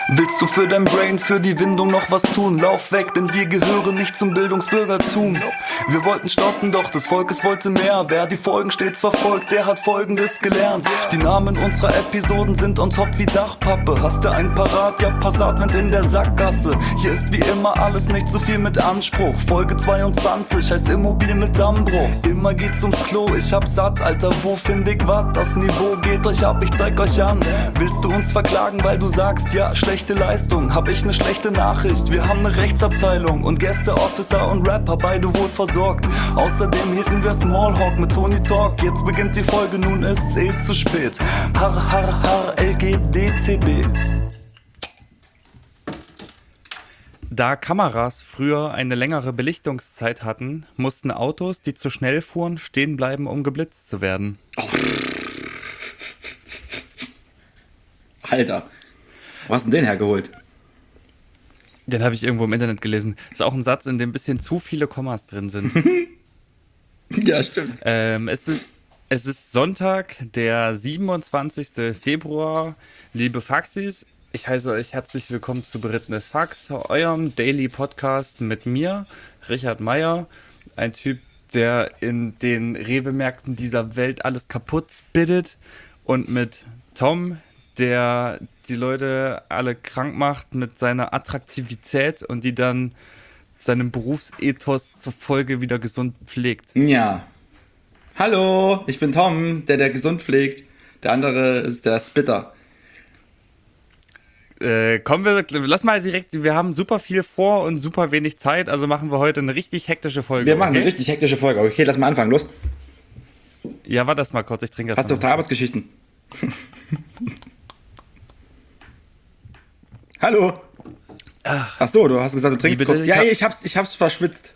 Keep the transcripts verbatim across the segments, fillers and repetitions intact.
Willst du für dein Brain, für die Windung noch was tun? Lauf weg, denn wir gehören nicht zum Bildungsbürgertum. Wir wollten stoppen, doch des Volkes wollte mehr. Wer die Folgen stets verfolgt, der hat Folgendes gelernt. Die Namen unserer Episoden sind on top wie Dachpappe. Hast du ein Parat? Ja, Passatwind in der Sackgasse. Hier ist wie immer alles nicht so viel mit Anspruch. Folge zweiundzwanzig heißt Immobil mit Dammbruch. Immer geht's ums Klo, ich hab satt, Alter, wo find ich wat? Das Niveau geht euch ab, ich zeig euch an. Willst du uns verklagen, weil du sagst, ja, schlechte Leistung? Hab ich ne schlechte Nachricht, wir haben ne Rechtsabteilung und Gäste, Officer und Rapper, beide wohl versorgt. Außerdem hielten wir Smallhawk mit Tony Talk. Jetzt beginnt die Folge, nun ist's eh zu spät. Har, har, har, L G D T B. Da Kameras früher eine längere Belichtungszeit hatten, mussten Autos, die zu schnell fuhren, stehen bleiben, um geblitzt zu werden. Oh. Alter, wo hast du denn den hergeholt? Den habe ich irgendwo im Internet gelesen. Ist auch ein Satz, in dem ein bisschen zu viele Kommas drin sind. Ja, stimmt. Ähm, es ist, es ist Sonntag, der siebenundzwanzigster Februar. Liebe Faxis, ich heiße euch herzlich willkommen zu Berittenes Fax, eurem Daily Podcast mit mir, Richard Meyer, ein Typ, der in den Rewe-Märkten dieser Welt alles kaputt spittet, und mit Tom, der die Leute alle krank macht mit seiner Attraktivität und die dann seinem Berufsethos zufolge wieder gesund pflegt. Ja. Hallo, ich bin Tom, der der gesund pflegt. Der andere ist der Spitter. Äh, kommen wir, lass mal direkt, wir haben super viel vor und super wenig Zeit, also machen wir heute eine richtig hektische Folge. Wir machen okay? eine richtig hektische Folge. Okay, lass mal anfangen, los. Ja, warte das mal kurz, ich trinke das Hast mal. du Arbeitsgeschichten? Hallo. Ach. Ach so, du hast gesagt, du trinkst bitte? kurz. Ich Ja, hab- ich hab's, ich hab's verschwitzt.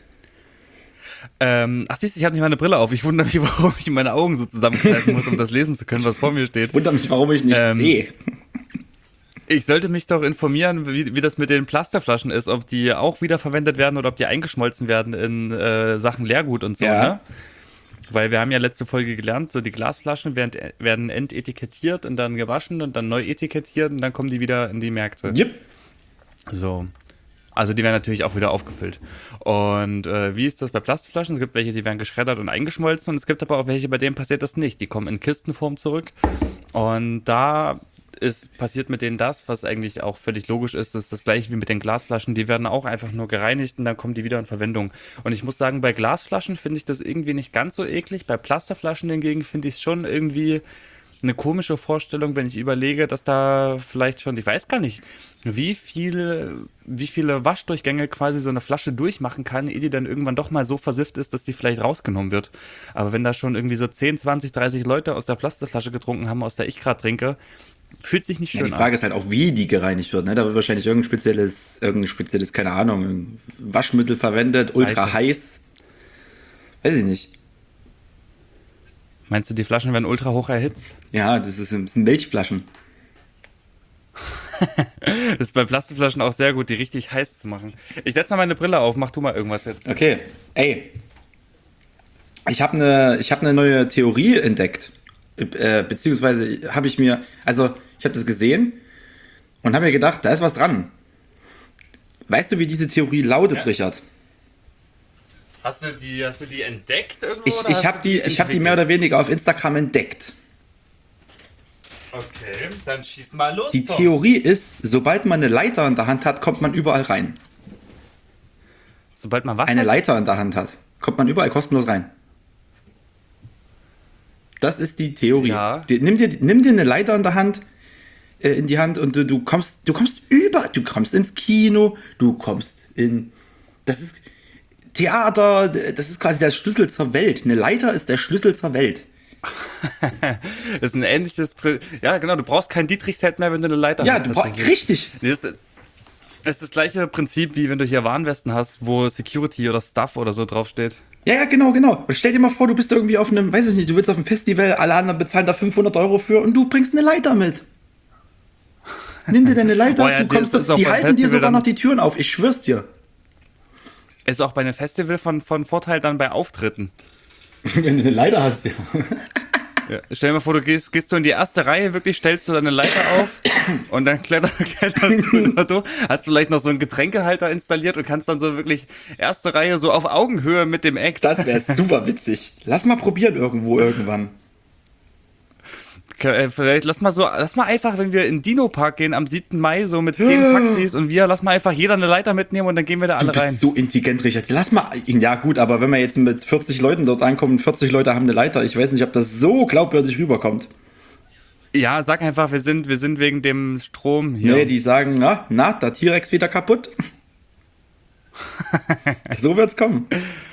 Ähm, ach siehst du, ich habe nicht meine Brille auf. Ich wundere mich, warum ich meine Augen so zusammenkneifen muss, um das lesen zu können, was vor mir steht. Wundert mich, warum ich nicht Ähm, sehe. Ich sollte mich doch informieren, wie, wie das mit den Plasterflaschen ist, ob die auch wiederverwendet werden oder ob die eingeschmolzen werden in äh, Sachen Leergut und so, Ja. ne? Weil wir haben ja letzte Folge gelernt, so die Glasflaschen werden, werden entetikettiert und dann gewaschen und dann neu etikettiert und dann kommen die wieder in die Märkte. Yep. So. Also die werden natürlich auch wieder aufgefüllt. Und äh, wie ist das bei Plastikflaschen? Es gibt welche, die werden geschreddert und eingeschmolzen, und es gibt aber auch welche, bei denen passiert das nicht. Die kommen in Kistenform zurück, und da ist passiert mit denen das, was eigentlich auch völlig logisch ist. Das ist das gleiche wie mit den Glasflaschen. Die werden auch einfach nur gereinigt und dann kommen die wieder in Verwendung. Und ich muss sagen, bei Glasflaschen finde ich das irgendwie nicht ganz so eklig. Bei Plasterflaschen hingegen finde ich es schon irgendwie eine komische Vorstellung, wenn ich überlege, dass da vielleicht schon, ich weiß gar nicht, wie viele, wie viele Waschdurchgänge quasi so eine Flasche durchmachen kann, ehe die dann irgendwann doch mal so versifft ist, dass die vielleicht rausgenommen wird. Aber wenn da schon irgendwie so zehn, zwanzig, dreißig Leute aus der Plastikflasche getrunken haben, aus der ich gerade trinke, fühlt sich nicht schön Ja, an. die Frage ist halt auch, wie die gereinigt wird. Ne? Da wird wahrscheinlich irgendein spezielles, irgendein spezielles, keine Ahnung, Waschmittel verwendet, Seife. ultra heiß. Weiß ich nicht. Meinst du, die Flaschen werden ultra hoch erhitzt? Ja, das, ist, das sind Milchflaschen. Das ist bei Plastikflaschen auch sehr gut, die richtig heiß zu machen. Ich setze mal meine Brille auf, mach du mal irgendwas jetzt. Okay, ey. Ich habe eine hab ne neue Theorie entdeckt. Äh, beziehungsweise habe ich mir, also ich habe das gesehen und habe mir gedacht, da ist was dran. Weißt du, wie diese Theorie lautet, Ja. Richard? Hast du die, hast du die entdeckt irgendwo? Ich, ich habe die, ich hab die mehr oder weniger auf Instagram entdeckt. Okay, dann schieß mal los. Die Tom. Theorie ist, sobald man eine Leiter in der Hand hat, kommt man überall rein. Sobald man was Eine hat? Leiter in der Hand hat, kommt man überall kostenlos rein. Das ist die Theorie. Ja. Die, nimm, dir, nimm dir eine Leiter in der Hand, äh, in die Hand, und du, du kommst, du kommst über, du kommst ins Kino, du kommst in, das ist Theater, das ist quasi der Schlüssel zur Welt. Eine Leiter ist der Schlüssel zur Welt. Das ist ein ähnliches, Pri- ja genau, du brauchst kein Dietrich-Set mehr, wenn du eine Leiter Ja, hast. du brauchst, tatsächlich. richtig. Nee, das, ist, das ist das gleiche Prinzip, wie wenn du hier Warnwesten hast, wo Security oder Stuff oder so draufsteht. Ja, ja, genau, genau. Und stell dir mal vor, du bist irgendwie auf einem, weiß ich nicht, du willst auf einem Festival, alle anderen bezahlen da fünfhundert Euro für und du bringst eine Leiter mit. Nimm dir deine Leiter, Boah, ja, du kommst, das ist auch die beim halten dir Festival sogar dann- noch die Türen auf, ich schwör's dir. Ist auch bei einem Festival von, von Vorteil dann bei Auftritten. Wenn du eine Leiter hast, ja. Ja, stell dir mal vor, du gehst, gehst du in die erste Reihe, wirklich stellst du deine Leiter auf und dann kletter, kletterst du da durch. Hast vielleicht noch so einen Getränkehalter installiert und kannst dann so wirklich erste Reihe so auf Augenhöhe mit dem Act. Das wäre super witzig. Lass mal probieren irgendwo irgendwann. Vielleicht lass mal so, lass mal einfach, wenn wir in Dino-Park gehen am siebten Mai, so mit zehn Faxis und wir, lass mal einfach jeder eine Leiter mitnehmen und dann gehen wir da alle Du bist rein. so intelligent, Richard. Lass mal, ja gut, aber wenn wir jetzt mit vierzig Leuten dort ankommen, vierzig Leute haben eine Leiter, ich weiß nicht, ob das so glaubwürdig rüberkommt. Ja, sag einfach, wir sind, wir sind wegen dem Strom hier. Nee, die sagen, na, na, der T-Rex wieder kaputt. So wird's kommen.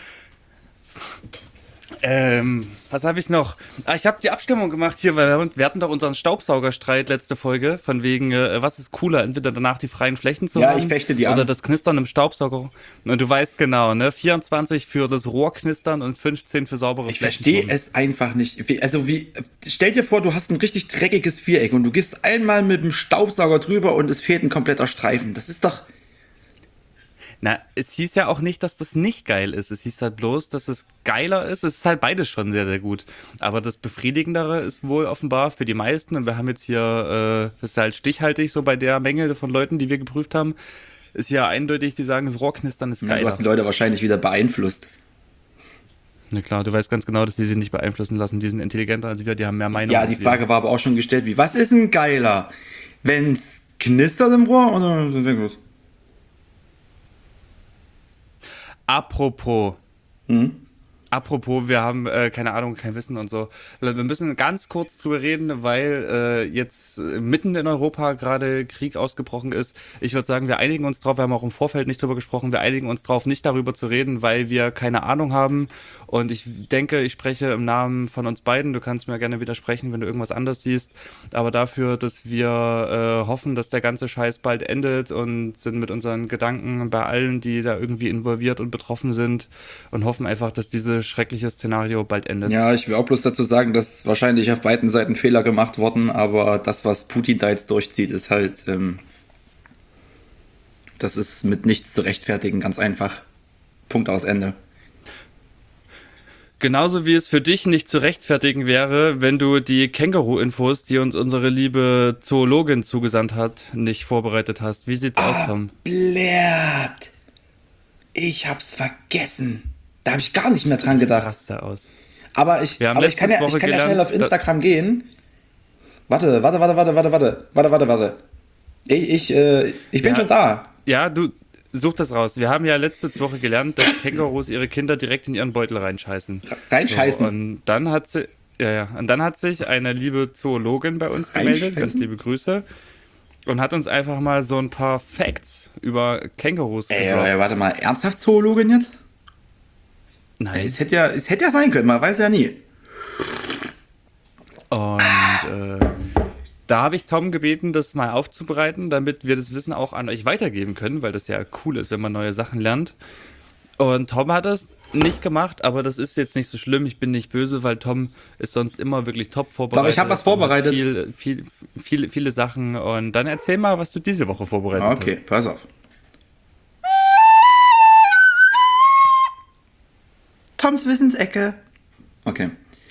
Ähm, was habe ich noch? Ah, ich habe die Abstimmung gemacht hier, weil wir, wir hatten doch unseren Staubsaugerstreit letzte Folge, von wegen, äh, was ist cooler, entweder danach die freien Flächen zu Ja, haben ich fechte die an. oder das Knistern im Staubsauger. Und du weißt genau, ne? vierundzwanzig für das Rohrknistern und fünfzehn für saubere Ich Flächen. verstehe es einfach nicht. Wie, also wie, stell dir vor, du hast ein richtig dreckiges Viereck und du gehst einmal mit dem Staubsauger drüber und es fehlt ein kompletter Streifen. Das ist doch... Na, es hieß ja auch nicht, dass das nicht geil ist. Es hieß halt bloß, dass es geiler ist. Es ist halt beides schon sehr, sehr gut. Aber das Befriedigendere ist wohl offenbar für die meisten. Und wir haben jetzt hier, äh, das ist halt stichhaltig so bei der Menge von Leuten, die wir geprüft haben, ist ja eindeutig, die sagen, das Rohrknistern ist Ja, geiler. du hast die Leute wahrscheinlich wieder beeinflusst. Na klar, du weißt ganz genau, dass die sich nicht beeinflussen lassen. Die sind intelligenter als wir, die haben mehr Meinung. Ja, als die wir. Frage war aber auch schon gestellt, wie, was ist denn geiler? Wenn's knistert im Rohr oder so gut? Apropos. Mhm. Apropos, wir haben, äh, keine Ahnung, kein Wissen und so. Wir müssen ganz kurz drüber reden, weil äh, jetzt mitten in Europa gerade Krieg ausgebrochen ist. Ich würde sagen, wir einigen uns drauf, wir haben auch im Vorfeld nicht drüber gesprochen, wir einigen uns drauf, nicht darüber zu reden, weil wir keine Ahnung haben. Und ich denke, ich spreche im Namen von uns beiden. Du kannst mir gerne widersprechen, wenn du irgendwas anderes siehst. Aber dafür, dass wir äh, hoffen, dass der ganze Scheiß bald endet und sind mit unseren Gedanken bei allen, die da irgendwie involviert und betroffen sind und hoffen einfach, dass diese schreckliches Szenario bald endet. Ja, ich will auch bloß dazu sagen, dass wahrscheinlich auf beiden Seiten Fehler gemacht wurden, aber das, was Putin da jetzt durchzieht, ist halt, ähm, das ist mit nichts zu rechtfertigen, ganz einfach. Punkt aus Ende. Genauso wie es für dich nicht zu rechtfertigen wäre, wenn du die Känguru-Infos, die uns unsere liebe Zoologin zugesandt hat, nicht vorbereitet hast. Wie sieht's aus, Tom? Blärt! Ich hab's vergessen. Da habe ich gar nicht mehr dran gedacht. Raster aus. Aber ich, Wir haben aber ich kann, ja, letzte ich kann Woche ja schnell gelernt, auf Instagram gehen. Warte, warte, warte, warte, warte, warte, warte, warte, warte. Ich, ich, äh, ich bin Ja. schon da. Ja, du such das raus. Wir haben ja letzte Woche gelernt, dass Kängurus ihre Kinder direkt in ihren Beutel reinscheißen. Reinscheißen. So, und dann hat sie, ja, ja, und dann hat sich eine liebe Zoologin bei uns gemeldet, ganz liebe Grüße, und hat uns einfach mal so ein paar Facts über Kängurus Ey, gedroppt. ey, warte mal, ernsthaft Zoologin jetzt? Nein. Es hätte ja, es hätte ja sein können, man weiß ja nie. Und äh, da habe ich Tom gebeten, das mal aufzubereiten, damit wir das Wissen auch an euch weitergeben können, weil das ja cool ist, wenn man neue Sachen lernt. Und Tom hat das nicht gemacht, aber das ist jetzt nicht so schlimm. Ich bin nicht böse, weil Tom ist sonst immer wirklich top vorbereitet. Doch, ich habe was vorbereitet. Viel, viel, viele, viele Sachen. Und dann erzähl mal, was du diese Woche vorbereitet hast. Okay, pass auf. Toms Wissensecke. Okay.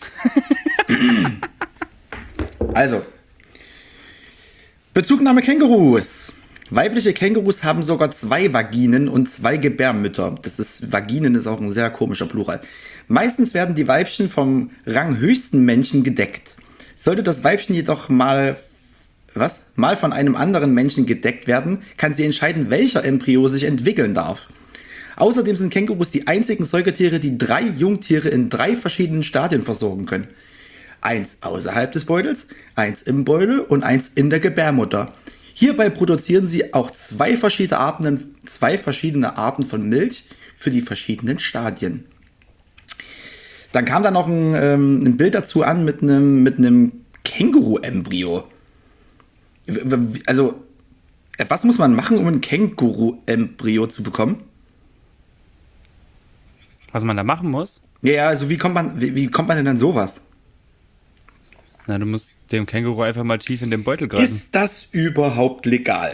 Also. Bezugnahme Kängurus. Weibliche Kängurus haben sogar zwei Vaginen und zwei Gebärmütter. Das ist, Vaginen ist auch ein sehr komischer Plural. Meistens werden die Weibchen vom ranghöchsten Männchen gedeckt. Sollte das Weibchen jedoch mal, was? mal von einem anderen Männchen gedeckt werden, kann sie entscheiden, welcher Embryo sich entwickeln darf. Außerdem sind Kängurus die einzigen Säugetiere, die drei Jungtiere in drei verschiedenen Stadien versorgen können. Eins außerhalb des Beutels, eins im Beutel und eins in der Gebärmutter. Hierbei produzieren sie auch zwei verschiedene Arten, zwei verschiedene Arten von Milch für die verschiedenen Stadien. Dann kam da noch ein, ähm, ein Bild dazu an mit einem, mit einem Känguru-Embryo. Also, was muss man machen, um ein Känguru-Embryo zu bekommen? Was man da machen muss? Ja, ja, also wie kommt man, wie, wie kommt man denn an sowas? Na, du musst dem Känguru einfach mal tief in den Beutel greifen. Ist das überhaupt legal?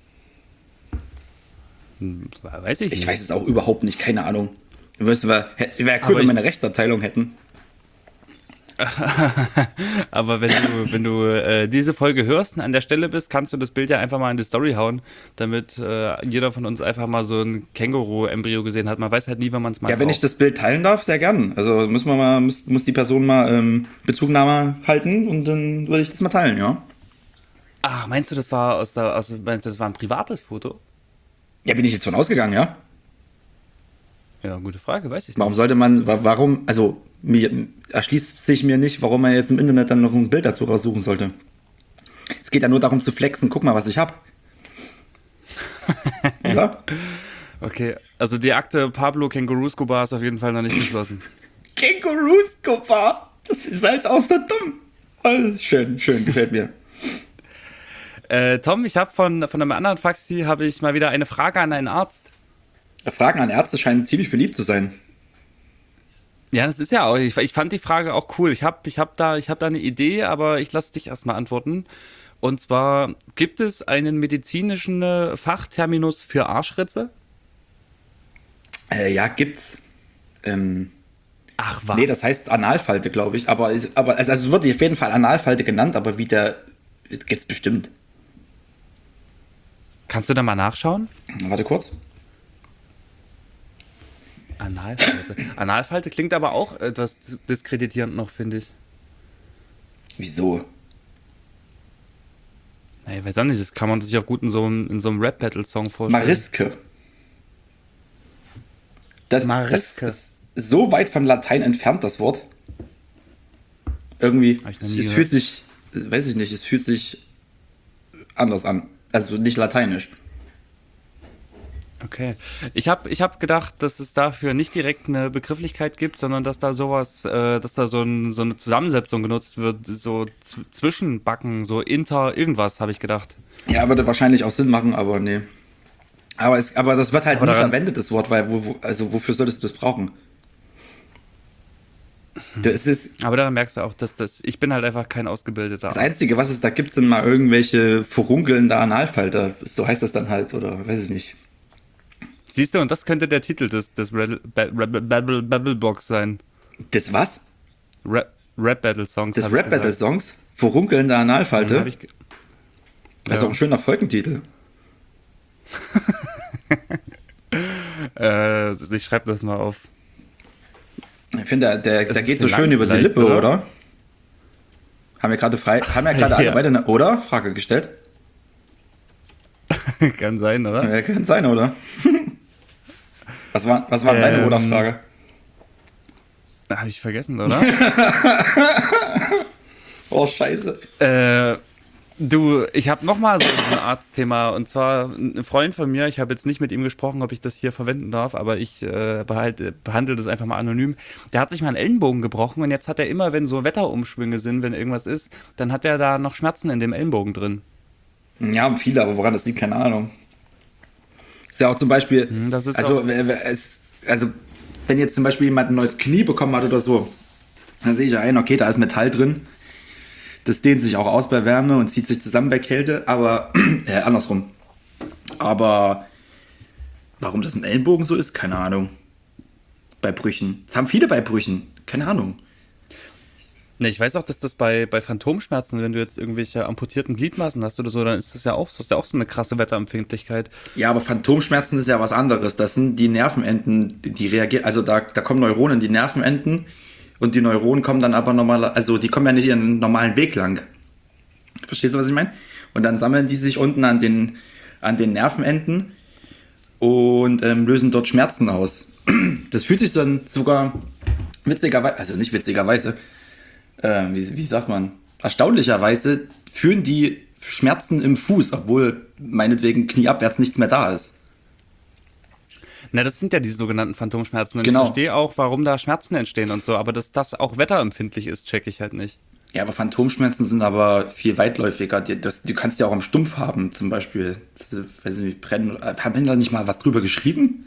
Weiß ich nicht. Ich weiß es auch überhaupt nicht, keine Ahnung. Wäre cool, Aber wenn ich- wir eine Rechtsabteilung hätten. Aber wenn du, wenn du äh, diese Folge hörst und an der Stelle bist, kannst du das Bild ja einfach mal in die Story hauen, damit äh, jeder von uns einfach mal so ein Känguru-Embryo gesehen hat. Man weiß halt nie, wann man es mal Ja, wenn ich das Bild teilen darf, sehr gern. Also muss man mal, muss, muss die Person mal ähm, Bezugnahme halten und dann würde ich das mal teilen, ja. Ach, meinst du, das war aus der, aus, meinst du, das war ein privates Foto? Ja, bin ich jetzt von ausgegangen, ja? Ja, gute Frage, weiß ich nicht. Warum sollte man, wa- warum, also mir erschließt sich mir nicht, warum man jetzt im Internet dann noch ein Bild dazu raussuchen sollte. Es geht ja nur darum zu flexen, guck mal, was ich hab. Oder? Okay, also die Akte Pablo Känguru Scobar ist auf jeden Fall noch nicht geschlossen. Känguru Scobar, das ist halt auch so dumm. Also, schön, schön, gefällt mir. Äh, Tom, ich habe von, von einem anderen Faxi habe ich mal wieder eine Frage an einen Arzt. Fragen an Ärzte scheinen ziemlich beliebt zu sein. Ja, das ist ja auch, ich, ich fand die Frage auch cool. Ich habe ich hab da, ich hab da eine Idee, aber ich lasse dich erstmal antworten. Und zwar, gibt es einen medizinischen äh, Fachterminus für Arschritze? Äh, ja, gibt's. Ähm, Ach, was? nee, das heißt Analfalte, glaube ich. Aber, ist- aber also es wird auf jeden Fall Analfalte genannt, aber wie der gibt's bestimmt. Kannst du da mal nachschauen? Warte kurz. Analfalte. Analfalte klingt aber auch etwas dis- diskreditierend noch, finde ich. Wieso? Na, ich weiß auch nicht, das kann man sich auch gut in so einem, in so einem Rap-Battle-Song vorstellen. Mariske. Das, Mariske. das ist so weit vom Latein entfernt, das Wort. Irgendwie, Hab ich noch es, nie es gehört. fühlt sich, äh, weiß ich nicht, es fühlt sich anders an. Also nicht lateinisch. Okay. Ich habe ich hab gedacht, dass es dafür nicht direkt eine Begrifflichkeit gibt, sondern dass da sowas, äh, dass da so, ein, so eine Zusammensetzung genutzt wird, so z- Zwischenbacken, so inter irgendwas, habe ich gedacht. Ja, würde wahrscheinlich auch Sinn machen, aber nee. Aber, es, aber das wird halt Aber nie daran- verwendet, das Wort, weil wo, wo, also wofür solltest du das brauchen? Das ist Aber daran merkst du auch, dass das, ich bin halt einfach kein ausgebildeter das Arzt. Einzige, was es da gibt, sind mal irgendwelche verrunkelnde Analfalter. So heißt das dann halt, oder weiß ich nicht. Siehst du, und das könnte der Titel des, des Red- Ba- Rebel- Babble Babble Box sein. Das was? Rap, Rap Battle Songs. Das hab ich Rap Battle gesagt. Songs? Verrunkelnde Analfalte? Hab ich ge- Das ist Ja. auch ein schöner Folgentitel. Äh, ich schreibe das mal auf. Ich finde, der, der, Ist der ein geht so bisschen schön lang über die vielleicht, Lippe, oder? oder? Haben wir gerade frei, haben wir gerade alle Ja. beide eine Oder-Frage gestellt? Kann sein, oder? Ja, kann sein, oder? Was war, was war deine Ähm, Oder-Frage? Habe ich vergessen, oder? Oh, scheiße. Äh, du, ich habe nochmal so ein Arztthema, und zwar ein Freund von mir, ich habe jetzt nicht mit ihm gesprochen, ob ich das hier verwenden darf, aber ich äh, behalte, behandle das einfach mal anonym. Der hat sich mal einen Ellenbogen gebrochen, und jetzt hat er immer, wenn so Wetterumschwünge sind, wenn irgendwas ist, dann hat er da noch Schmerzen in dem Ellenbogen drin. Ja, haben viele, aber woran das liegt, keine Ahnung. Ist ja auch zum Beispiel, Hm, das ist also, auch- wer- wer- es, also, wenn jetzt zum Beispiel jemand ein neues Knie bekommen hat oder so, dann sehe ich ja ein, okay, da ist Metall drin. Das dehnt sich auch aus bei Wärme und zieht sich zusammen bei Kälte, aber äh, andersrum. Aber warum das im Ellenbogen so ist, keine Ahnung. Bei Brüchen. Das haben viele bei Brüchen, keine Ahnung. Ne, ich weiß auch, dass das bei, bei Phantomschmerzen, wenn du jetzt irgendwelche amputierten Gliedmaßen hast oder so, dann ist das ja auch, das ist ja auch so eine krasse Wetterempfindlichkeit. Ja, aber Phantomschmerzen ist ja was anderes. Das sind die Nervenenden, die reagieren. Also da, da kommen Neuronen in die Nervenenden und die Neuronen kommen dann aber normal, also die kommen ja nicht ihren normalen Weg lang. Verstehst du, was ich meine? Und dann sammeln die sich unten an den, an den Nervenenden und ähm, lösen dort Schmerzen aus. Das fühlt sich dann sogar witzigerweise, also nicht witzigerweise, äh, wie, wie sagt man, erstaunlicherweise fühlen die Schmerzen im Fuß, obwohl meinetwegen knieabwärts nichts mehr da ist. Na, das sind ja die sogenannten Phantomschmerzen. Und Genau. ich verstehe auch, warum da Schmerzen entstehen und so, aber dass das auch wetterempfindlich ist, check ich halt nicht. Ja, aber Phantomschmerzen sind aber viel weitläufiger. Die, das, du kannst ja auch am Stumpf haben, zum Beispiel. Das, weiß ich nicht, brennen. Haben wir da nicht mal was drüber geschrieben?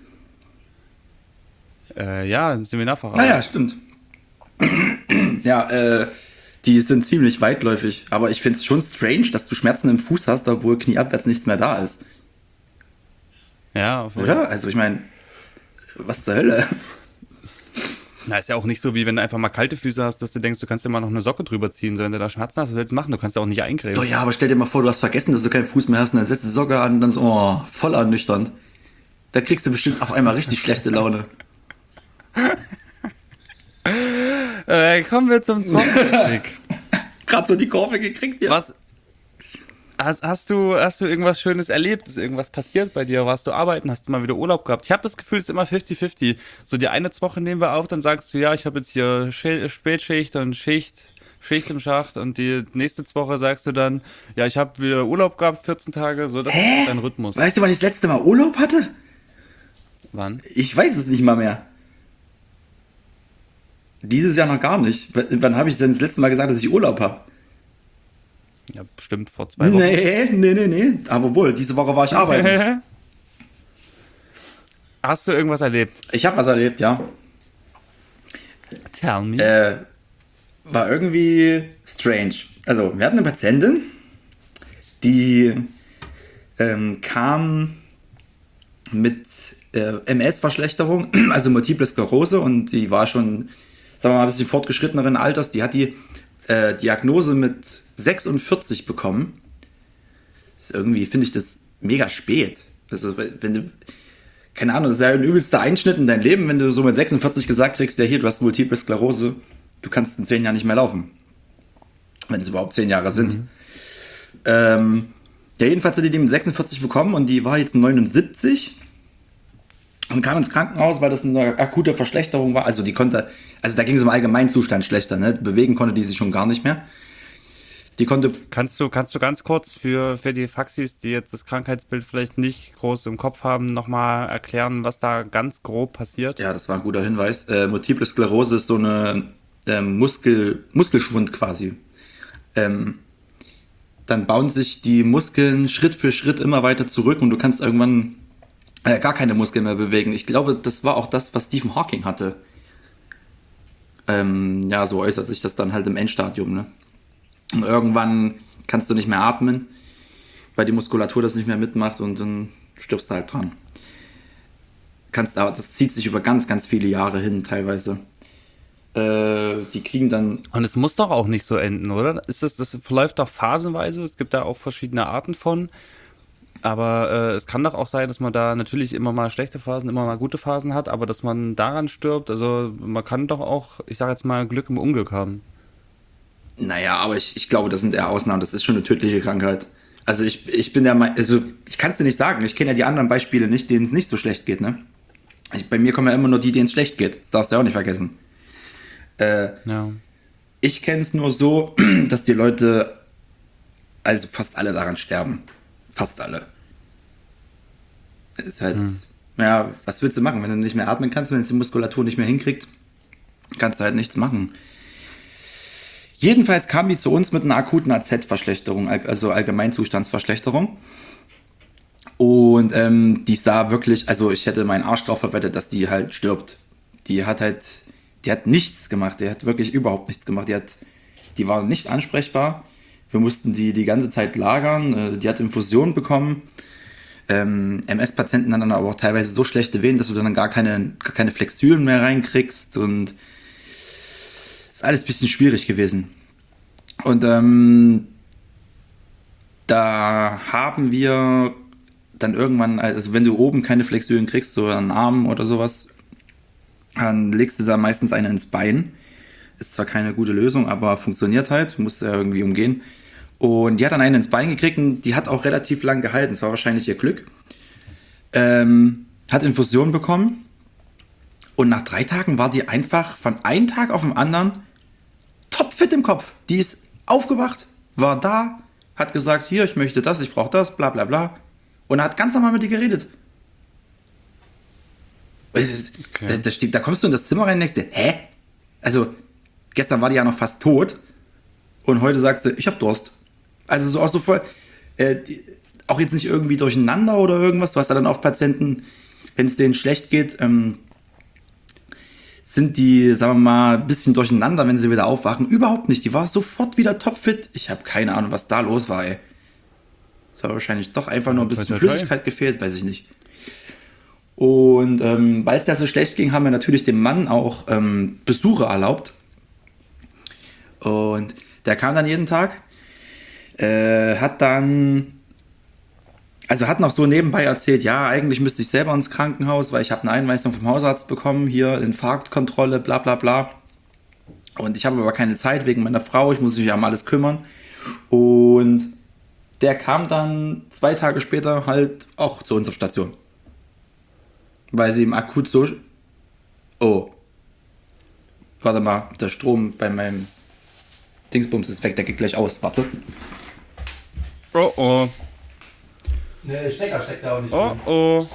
Äh, ja, ein Seminarfach. Naja, stimmt. Ja, äh, die sind ziemlich weitläufig. Aber ich finde es schon strange, dass du Schmerzen im Fuß hast, obwohl knieabwärts nichts mehr da ist. Ja, auf jeden Fall. Oder? Also ich meine, was zur Hölle? Na, ist ja auch nicht so, wie wenn du einfach mal kalte Füße hast, dass du denkst, du kannst dir mal noch eine Socke drüber ziehen. So, wenn du da Schmerzen hast, was willst du machen? Du kannst ja auch nicht eincremen. Oh ja, aber stell dir mal vor, du hast vergessen, dass du keinen Fuß mehr hast und dann setzt du die Socke an und dann so, oh, voll ernüchternd. Da kriegst du bestimmt auf einmal richtig schlechte Laune. Äh, kommen wir zum zweiten Blick. Gerade so die Kurve gekriegt hier. Was? Hast, hast, du, hast du irgendwas Schönes erlebt? Ist irgendwas passiert bei dir? Warst du arbeiten? Hast du mal wieder Urlaub gehabt? Ich habe das Gefühl, es ist immer fünfzig fünfzig. So die eine Woche nehmen wir auf, dann sagst du, ja, ich habe jetzt hier Sch- Spätschicht und Schicht, Schicht im Schacht. Und die nächste Woche sagst du dann, ja, ich habe wieder Urlaub gehabt, vierzehn Tage. So, das Hä? ist dein Rhythmus. Weißt du, wann ich das letzte Mal Urlaub hatte? Wann? Ich weiß es nicht mal mehr. Dieses Jahr noch gar nicht. W- Wann habe ich denn das letzte Mal gesagt, dass ich Urlaub habe? Ja, bestimmt vor zwei Wochen. Nee, nee, nee, nee. Aber wohl, diese Woche war ich arbeiten. Hast du irgendwas erlebt? Ich habe was erlebt, ja. Tell me. Äh, war irgendwie strange. Also, wir hatten eine Patientin, die ähm, kam mit äh, M S-Verschlechterung, also Multiple Sklerose, und die war schon, sagen wir mal, ein bisschen fortgeschritteneren Alters. Die hat die äh, Diagnose mit sechsundvierzig bekommen. Das ist irgendwie, finde ich das mega spät. Also, wenn du, keine Ahnung, das ist ja ein übelster Einschnitt in dein Leben, wenn du so mit sechsundvierzig gesagt kriegst, ja hier, du hast Multiple Sklerose, du kannst in zehn Jahren nicht mehr laufen. Wenn es überhaupt zehn Jahre sind. Mhm. Ähm, ja, jedenfalls hat die die mit sechsundvierzig bekommen und die war jetzt neunundsiebzig und kam ins Krankenhaus, weil das eine akute Verschlechterung war. Also die konnte, also da ging es im Allgemeinzustand schlechter, ne? Bewegen konnte die sich schon gar nicht mehr. Die konnte. Kannst du, kannst du ganz kurz für, für die Faxis, die jetzt das Krankheitsbild vielleicht nicht groß im Kopf haben, nochmal erklären, was da ganz grob passiert? Ja, das war ein guter Hinweis. Äh, Multiple Sklerose ist so eine ähm, Muskel, Muskelschwund quasi. Ähm, dann bauen sich die Muskeln Schritt für Schritt immer weiter zurück und du kannst irgendwann äh, gar keine Muskeln mehr bewegen. Ich glaube, das war auch das, was Stephen Hawking hatte. Ähm, ja, so äußert sich das dann halt im Endstadium, ne? Und irgendwann kannst du nicht mehr atmen, weil die Muskulatur das nicht mehr mitmacht und dann stirbst du halt dran. Kannst, aber das zieht sich über ganz, ganz viele Jahre hin teilweise. Äh, die kriegen dann... Und es muss doch auch nicht so enden, oder? Ist das, das verläuft doch phasenweise, es gibt da auch verschiedene Arten von. Aber äh, es kann doch auch sein, dass man da natürlich immer mal schlechte Phasen, immer mal gute Phasen hat, aber dass man daran stirbt, also man kann doch auch, ich sag jetzt mal, Glück im Unglück haben. Naja, aber ich, ich glaube, das sind eher Ausnahmen. Das ist schon eine tödliche Krankheit. Also ich, ich bin der Meinung, also ich kann es dir nicht sagen. Ich kenne ja die anderen Beispiele nicht, denen es nicht so schlecht geht, ne? Ich, bei mir kommen ja immer nur die, denen es schlecht geht. Das darfst du ja auch nicht vergessen. Äh, ja. Ich kenne es nur so, dass die Leute, also fast alle daran sterben. Fast alle. Ist halt, hm. ja, was willst du machen, wenn du nicht mehr atmen kannst, wenn es die Muskulatur nicht mehr hinkriegt, kannst du halt nichts machen. Jedenfalls kam die zu uns mit einer akuten A Z-Verschlechterung, also Allgemeinzustandsverschlechterung. Und ähm, die sah wirklich, also ich hätte meinen Arsch drauf verwettet, dass die halt stirbt. Die hat halt, die hat nichts gemacht, die hat wirklich überhaupt nichts gemacht. Die hat, die war nicht ansprechbar. Wir mussten die die ganze Zeit lagern. Die hat Infusionen bekommen. Ähm, M S-Patienten haben dann aber auch teilweise so schlechte Venen, dass du dann gar keine, gar keine Flexulen mehr reinkriegst und ist alles ein bisschen schwierig gewesen. Und ähm, da haben wir dann irgendwann, also wenn du oben keine Flexulen kriegst, so einen Arm oder sowas, dann legst du da meistens eine ins Bein. Ist zwar keine gute Lösung, aber funktioniert halt, musst du ja irgendwie umgehen. Und die hat dann eine ins Bein gekriegt und die hat auch relativ lang gehalten, das war wahrscheinlich ihr Glück. Ähm, hat Infusion bekommen. Und nach drei Tagen war die einfach von einem Tag auf den anderen topfit im Kopf. Die ist aufgewacht, war da, hat gesagt, hier, ich möchte das, ich brauche das, bla bla bla. Und hat ganz normal mit dir geredet. Ist, okay. da, da, steht, da kommst du in das Zimmer rein und denkst dir, hä? Also, gestern war die ja noch fast tot. Und heute sagst du, ich hab Durst. Also so auch so voll, äh, die, auch jetzt nicht irgendwie durcheinander oder irgendwas. Du hast ja dann auch Patienten, wenn es denen schlecht geht, ähm, sind die, sagen wir mal, ein bisschen durcheinander, wenn sie wieder aufwachen. Überhaupt nicht. Die war sofort wieder topfit. Ich habe keine Ahnung, was da los war, ey. Es war wahrscheinlich doch einfach nur ein bisschen Flüssigkeit gefehlt, weiß ich nicht. Und ähm, weil es da so schlecht ging, haben wir natürlich dem Mann auch ähm, Besuche erlaubt. Und der kam dann jeden Tag, äh, hat dann, also hat noch so nebenbei erzählt, ja, eigentlich müsste ich selber ins Krankenhaus, weil ich habe eine Einweisung vom Hausarzt bekommen, hier Infarktkontrolle, bla bla bla. Und ich habe aber keine Zeit wegen meiner Frau, ich muss mich ja um alles kümmern. Und der kam dann zwei Tage später halt auch zu unserer Station. Weil sie ihm akut so... Oh. Warte mal, der Strom bei meinem Dingsbums ist weg, der geht gleich aus. Warte. Oh oh. Ne, Stecker steckt da auch nicht. Oh oh.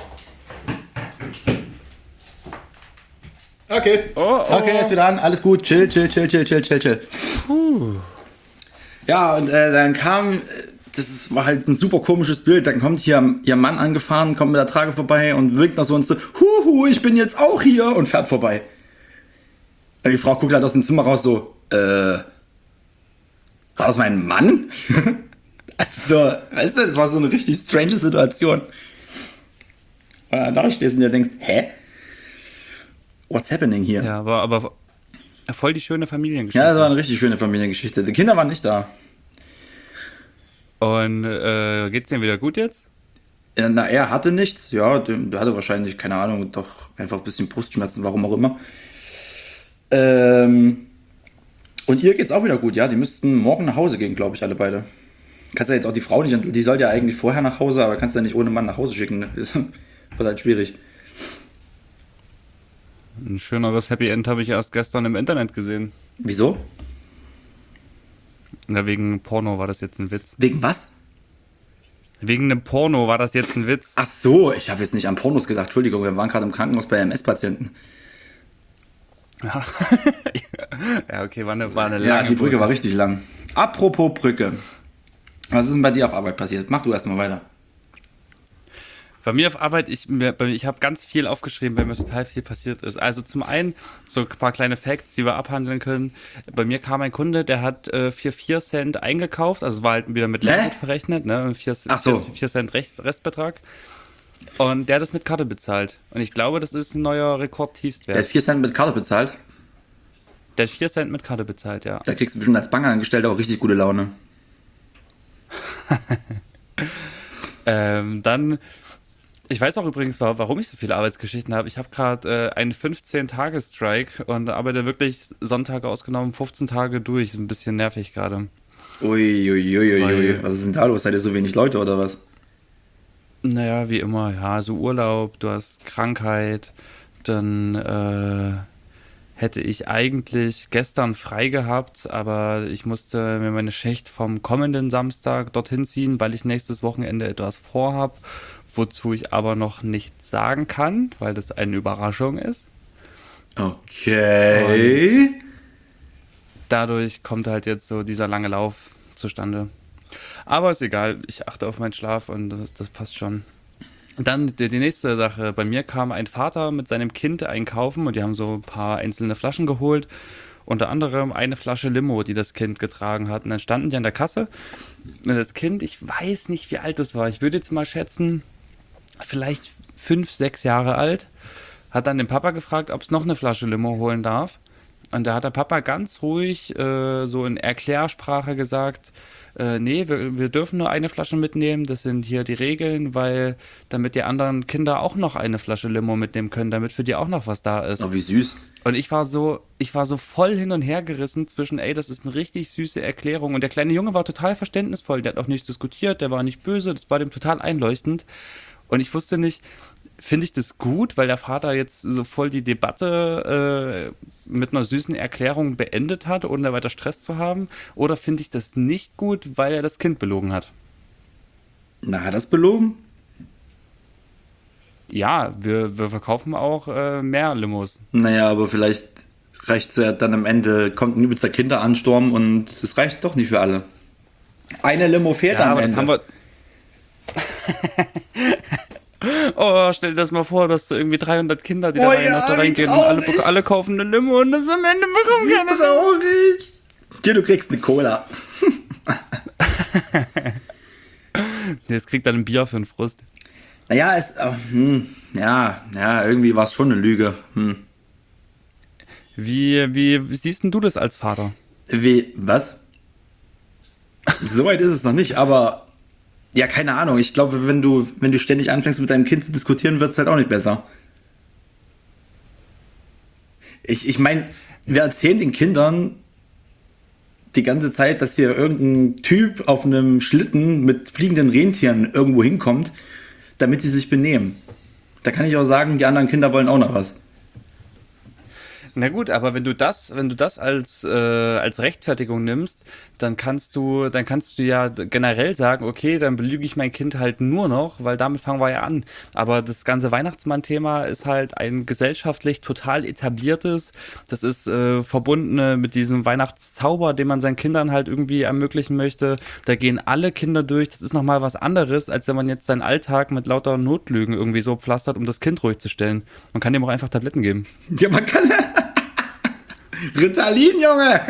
Okay. Oh, oh. Okay, ist wieder an. Alles gut. Chill, chill, chill, chill, chill, chill, chill. Puh. Ja, und äh, dann kam, äh, das ist, war halt ein super komisches Bild. Dann kommt hier ihr Mann angefahren, kommt mit der Trage vorbei und winkt noch so und so, huhu, ich bin jetzt auch hier und fährt vorbei. Und die Frau guckt halt aus dem Zimmer raus so, äh, war das mein Mann? Also so, weißt du, das war so eine richtig strange Situation. Und dann da stehst du und dir denkst, hä? What's happening here? Ja, aber, aber voll die schöne Familiengeschichte. Ja, das war eine richtig schöne Familiengeschichte. Die Kinder waren nicht da. Und äh, geht's denen wieder gut jetzt? Ja, na, er hatte nichts. Ja, der, der hatte wahrscheinlich, keine Ahnung, doch einfach ein bisschen Brustschmerzen, warum auch immer. Ähm, und ihr geht's auch wieder gut, ja? Die müssten morgen nach Hause gehen, glaube ich, alle beide. Kannst ja jetzt auch die Frau nicht, die soll ja eigentlich vorher nach Hause, aber kannst ja nicht ohne Mann nach Hause schicken. Ne? Das wird halt schwierig. Ein schöneres Happy End habe ich erst gestern im Internet gesehen. Wieso? Na, wegen Porno war das jetzt ein Witz. Wegen was? Wegen einem Porno war das jetzt ein Witz. Ach so, ich habe jetzt nicht an Pornos gedacht. Entschuldigung, wir waren gerade im Krankenhaus bei M S-Patienten. Ja, ja okay, war eine, war eine Ja, lange die Brücke war richtig lang. Apropos Brücke. Was ist denn bei dir auf Arbeit passiert? Mach du erst mal weiter. Bei mir auf Arbeit, ich, mir- bei mir- ich habe ganz viel aufgeschrieben, weil mir total viel passiert ist. Also zum einen so ein paar kleine Facts, die wir abhandeln können. Bei mir kam ein Kunde, der hat äh, für vier Cent eingekauft, also es war halt wieder mit Hä? Leergut verrechnet, ne? vier, Ach so. vier Cent Rest, Restbetrag. Und der hat das mit Karte bezahlt. Und ich glaube, das ist ein neuer Der Rekordtiefstwert. hat vier Cent mit Karte bezahlt. Der hat vier Cent mit Karte bezahlt, ja. Da kriegst du bestimmt als Bankangestellter auch richtig gute Laune. Ähm, dann, ich weiß auch übrigens, wa- warum ich so viele Arbeitsgeschichten habe. Ich habe gerade äh, einen fünfzehn-Tage-Strike und arbeite wirklich Sonntage ausgenommen, fünfzehn Tage durch. Ist ein bisschen nervig gerade. Uiuiuiui. Weil- Was ist denn da los? Seid ihr so wenig Leute oder was? Naja, wie immer, ja, so Urlaub, du hast Krankheit, dann äh, hätte ich eigentlich gestern frei gehabt, aber ich musste mir meine Schicht vom kommenden Samstag dorthin ziehen, weil ich nächstes Wochenende etwas vorhab, wozu ich aber noch nichts sagen kann, weil das eine Überraschung ist. Okay. Dadurch kommt halt jetzt so dieser lange Lauf zustande. Aber ist egal, ich achte auf meinen Schlaf und das, das passt schon. Dann die, die nächste Sache. Bei mir kam ein Vater mit seinem Kind einkaufen und die haben so ein paar einzelne Flaschen geholt. Unter anderem eine Flasche Limo, die das Kind getragen hat. Und dann standen die an der Kasse. Und das Kind, ich weiß nicht, wie alt es war. Ich würde jetzt mal schätzen, vielleicht fünf, sechs Jahre alt. Hat dann den Papa gefragt, ob es noch eine Flasche Limo holen darf. Und da hat der Papa ganz ruhig äh, so in Erklärsprache gesagt, äh, nee, wir, wir dürfen nur eine Flasche mitnehmen, das sind hier die Regeln, weil damit die anderen Kinder auch noch eine Flasche Limo mitnehmen können, damit für die auch noch was da ist. Oh, wie süß. Und ich war so, ich war so voll hin und her gerissen zwischen, ey, das ist eine richtig süße Erklärung. Und der kleine Junge war total verständnisvoll, der hat auch nicht diskutiert, der war nicht böse, das war dem total einleuchtend. Und ich wusste nicht, finde ich das gut, weil der Vater jetzt so voll die Debatte äh, mit einer süßen Erklärung beendet hat, ohne weiter Stress zu haben? Oder finde ich das nicht gut, weil er das Kind belogen hat? Na, hat das belogen? Ja, wir, wir verkaufen auch äh, mehr Limos. Naja, aber vielleicht reicht es ja dann am Ende, kommt ein übelster Kinderansturm und es reicht doch nicht für alle. Eine Limo fehlt Ja, am aber das Ende. haben wir. Oh, stell dir das mal vor, dass du irgendwie dreihundert Kinder, die Oh da, rein, ja, noch da wie reingehen und alle, traurig. alle kaufen eine Limo und das am Ende bekommen keine Limo. Traurig. Hier, du kriegst eine Cola. Nee, es kriegt dann ein Bier für den Frust. Naja, es, äh, hm, ja, ja, irgendwie war es schon eine Lüge. Hm. Wie, wie, wie siehst denn du das als Vater? Wie, was? Soweit ist es noch nicht, aber ja, keine Ahnung. Ich glaube, wenn du, wenn du ständig anfängst mit deinem Kind zu diskutieren, wird es halt auch nicht besser. Ich, ich meine, wir erzählen den Kindern die ganze Zeit, dass hier irgendein Typ auf einem Schlitten mit fliegenden Rentieren irgendwo hinkommt, damit sie sich benehmen. Da kann ich auch sagen, die anderen Kinder wollen auch noch was. Na gut, aber wenn du das, wenn du das als, äh, als Rechtfertigung nimmst, dann kannst du, dann kannst du ja generell sagen, okay, dann belüge ich mein Kind halt nur noch, weil damit fangen wir ja an. Aber das ganze Weihnachtsmann-Thema ist halt ein gesellschaftlich total etabliertes, das ist äh, verbunden mit diesem Weihnachtszauber, den man seinen Kindern halt irgendwie ermöglichen möchte. Da gehen alle Kinder durch, das ist nochmal was anderes, als wenn man jetzt seinen Alltag mit lauter Notlügen irgendwie so pflastert, um das Kind ruhig zu stellen. Man kann dem auch einfach Tabletten geben. Ja, man kann... Ritalin, Junge!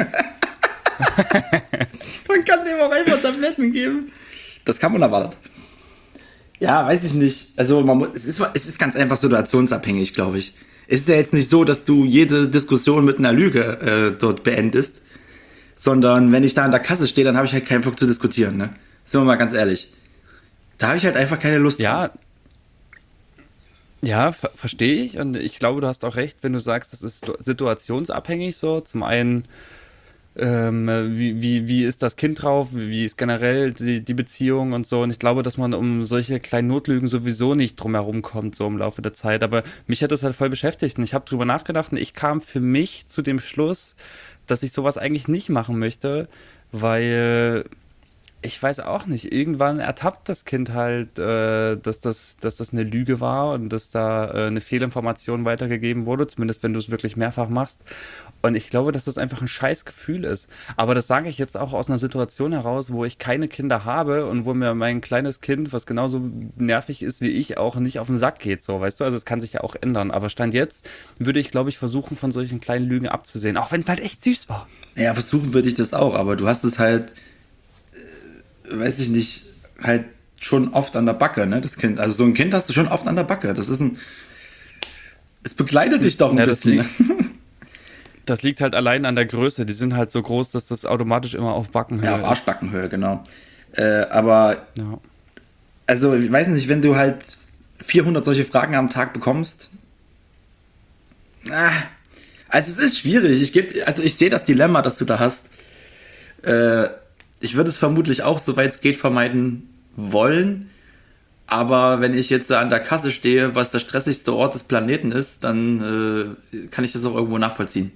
Man kann dem auch einfach Tabletten geben. Das kann man unerwartet. Ja, weiß ich nicht. Also man muss, es, ist, es ist ganz einfach situationsabhängig, glaube ich. Es ist ja jetzt nicht so, dass du jede Diskussion mit einer Lüge äh, dort beendest, sondern wenn ich da an der Kasse stehe, dann habe ich halt keinen Bock zu diskutieren. Ne? Sind wir mal ganz ehrlich. Da habe ich halt einfach keine Lust Ja, drauf. Ja, ver verstehe ich und ich glaube, du hast auch recht, wenn du sagst, das ist situ- situationsabhängig so. Zum einen, ähm, wie, wie, wie ist das Kind drauf, wie ist generell die, die Beziehung und so. Und ich glaube, dass man um solche kleinen Notlügen sowieso nicht drum herum kommt, so im Laufe der Zeit. Aber mich hat das halt voll beschäftigt und ich habe drüber nachgedacht und ich kam für mich zu dem Schluss, dass ich sowas eigentlich nicht machen möchte, weil ich weiß auch nicht, irgendwann ertappt das Kind halt, äh, dass das, dass das eine Lüge war und dass da äh, eine Fehlinformation weitergegeben wurde, zumindest wenn du es wirklich mehrfach machst. Und ich glaube, dass das einfach ein scheiß Gefühl ist. Aber das sage ich jetzt auch aus einer Situation heraus, wo ich keine Kinder habe und wo mir mein kleines Kind, was genauso nervig ist wie ich, auch nicht auf den Sack geht, so, weißt du? Also es kann sich ja auch ändern. Aber Stand jetzt würde ich, glaube ich, versuchen, von solchen kleinen Lügen abzusehen, auch wenn es halt echt süß war. Ja, versuchen würde ich das auch, aber du hast es halt, weiß ich nicht, halt schon oft an der Backe, ne, das Kind. Also so ein Kind hast du schon oft an der Backe. Das ist ein, es begleitet dich doch ein Ja, das bisschen. liegt, das liegt halt allein an der Größe. Die sind halt so groß, dass das automatisch immer auf Backenhöhe Ja, auf ist. Arschbackenhöhe, genau. Äh, aber, Ja. also, ich weiß nicht, wenn du halt vierhundert solche Fragen am Tag bekommst, ah, also es ist schwierig. Ich geb, also ich sehe das Dilemma, das du da hast. Äh, ich würde es vermutlich auch, soweit es geht, vermeiden wollen. Aber wenn ich jetzt an der Kasse stehe, was der stressigste Ort des Planeten ist, dann äh, kann ich das auch irgendwo nachvollziehen.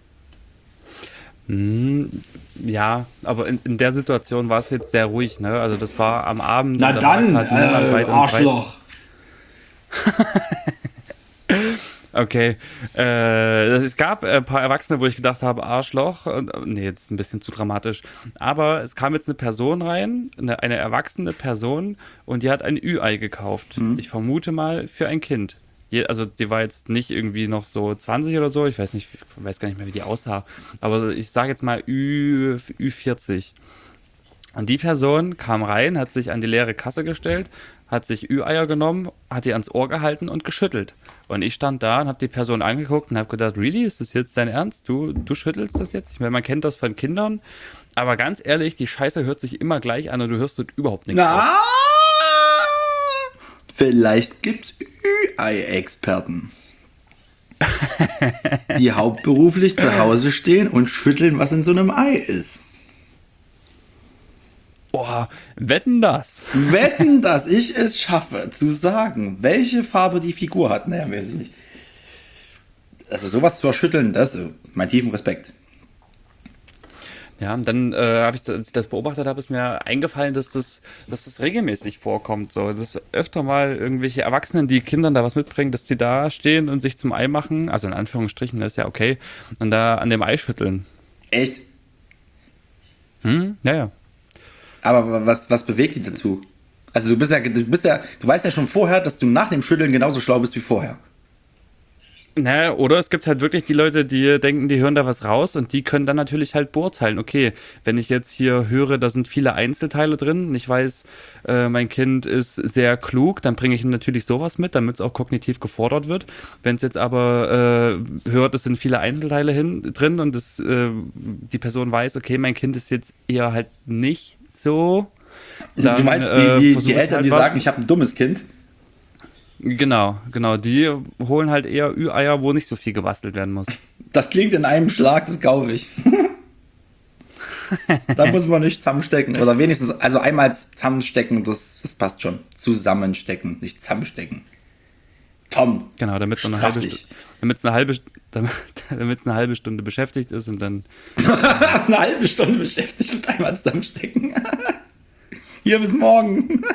Hm, ja, aber in, in der Situation war es jetzt sehr ruhig, ne? Also das war am Abend. Na und da war dann, grad niemand äh, weit und Arschloch. Okay. Äh, das- es gab ein paar Erwachsene, wo ich gedacht habe, Arschloch. Und, nee, jetzt ist ein bisschen zu dramatisch. Aber es kam jetzt eine Person rein, eine, eine erwachsene Person, und die hat ein Ü-Ei gekauft. Ich vermute mal für ein Kind. Je- Also die war jetzt nicht irgendwie noch so zwanzig oder so. Ich weiß nicht, ich weiß gar nicht mehr, wie die aussah. Aber ich sage jetzt mal Ü, Ü40. Und die Person kam rein, hat sich an die leere Kasse gestellt, hat sich Ü-Eier genommen, hat die ans Ohr gehalten und geschüttelt. Und ich stand da und habe die Person angeguckt und habe gedacht, really, ist das jetzt dein Ernst? Du, du schüttelst das jetzt? Ich meine, man kennt das von Kindern, aber ganz ehrlich, die Scheiße hört sich immer gleich an und du hörst dort überhaupt nichts raus. Na, vielleicht gibt's Ü-Ei-Experten, die hauptberuflich zu Hause stehen und schütteln, was in so einem Ei ist. Boah, wetten das? Wetten, dass ich es schaffe, zu sagen, welche Farbe die Figur hat. Naja, weiß ich nicht. Also sowas zu erschütteln, das ist mein tiefen Respekt. Ja, und dann äh, habe ich, als ich das beobachtet habe, ist mir eingefallen, dass das, dass das regelmäßig vorkommt. So, dass öfter mal irgendwelche Erwachsenen, die Kindern da was mitbringen, dass die da stehen und sich zum Ei machen, also in Anführungsstrichen, das ist ja okay, und da an dem Ei schütteln. Echt? Hm? Ja, ja. Aber was, was bewegt dich dazu? Also du bist ja, du bist ja, du weißt ja schon vorher, dass du nach dem Schütteln genauso schlau bist wie vorher. Naja, oder es gibt halt wirklich die Leute, die denken, die hören da was raus und die können dann natürlich halt beurteilen, okay, wenn ich jetzt hier höre, da sind viele Einzelteile drin und ich weiß, äh, mein Kind ist sehr klug, dann bringe ich ihm natürlich sowas mit, damit es auch kognitiv gefordert wird. Wenn es jetzt aber äh, hört, es sind viele Einzelteile hin, drin und das, äh, die Person weiß, okay, mein Kind ist jetzt eher halt nicht so. Dann, du meinst, die, äh, die, versuch die ich Eltern, halt die was. sagen, ich habe ein dummes Kind. Genau, genau. Die holen halt eher Ü-Eier, wo nicht so viel gebastelt werden muss. Das klingt in einem Schlag, das kaufe ich. Da muss man nicht zusammenstecken. Oder wenigstens, also einmal zusammenstecken, das, das passt schon. Zusammenstecken, nicht zusammenstecken. Tom, Genau, damit man eine straff halbe, dich. damit es eine halbe, damit, damit es eine halbe Stunde beschäftigt ist und dann. Eine halbe Stunde beschäftigt mit einmal zusammenstecken. Hier bis morgen.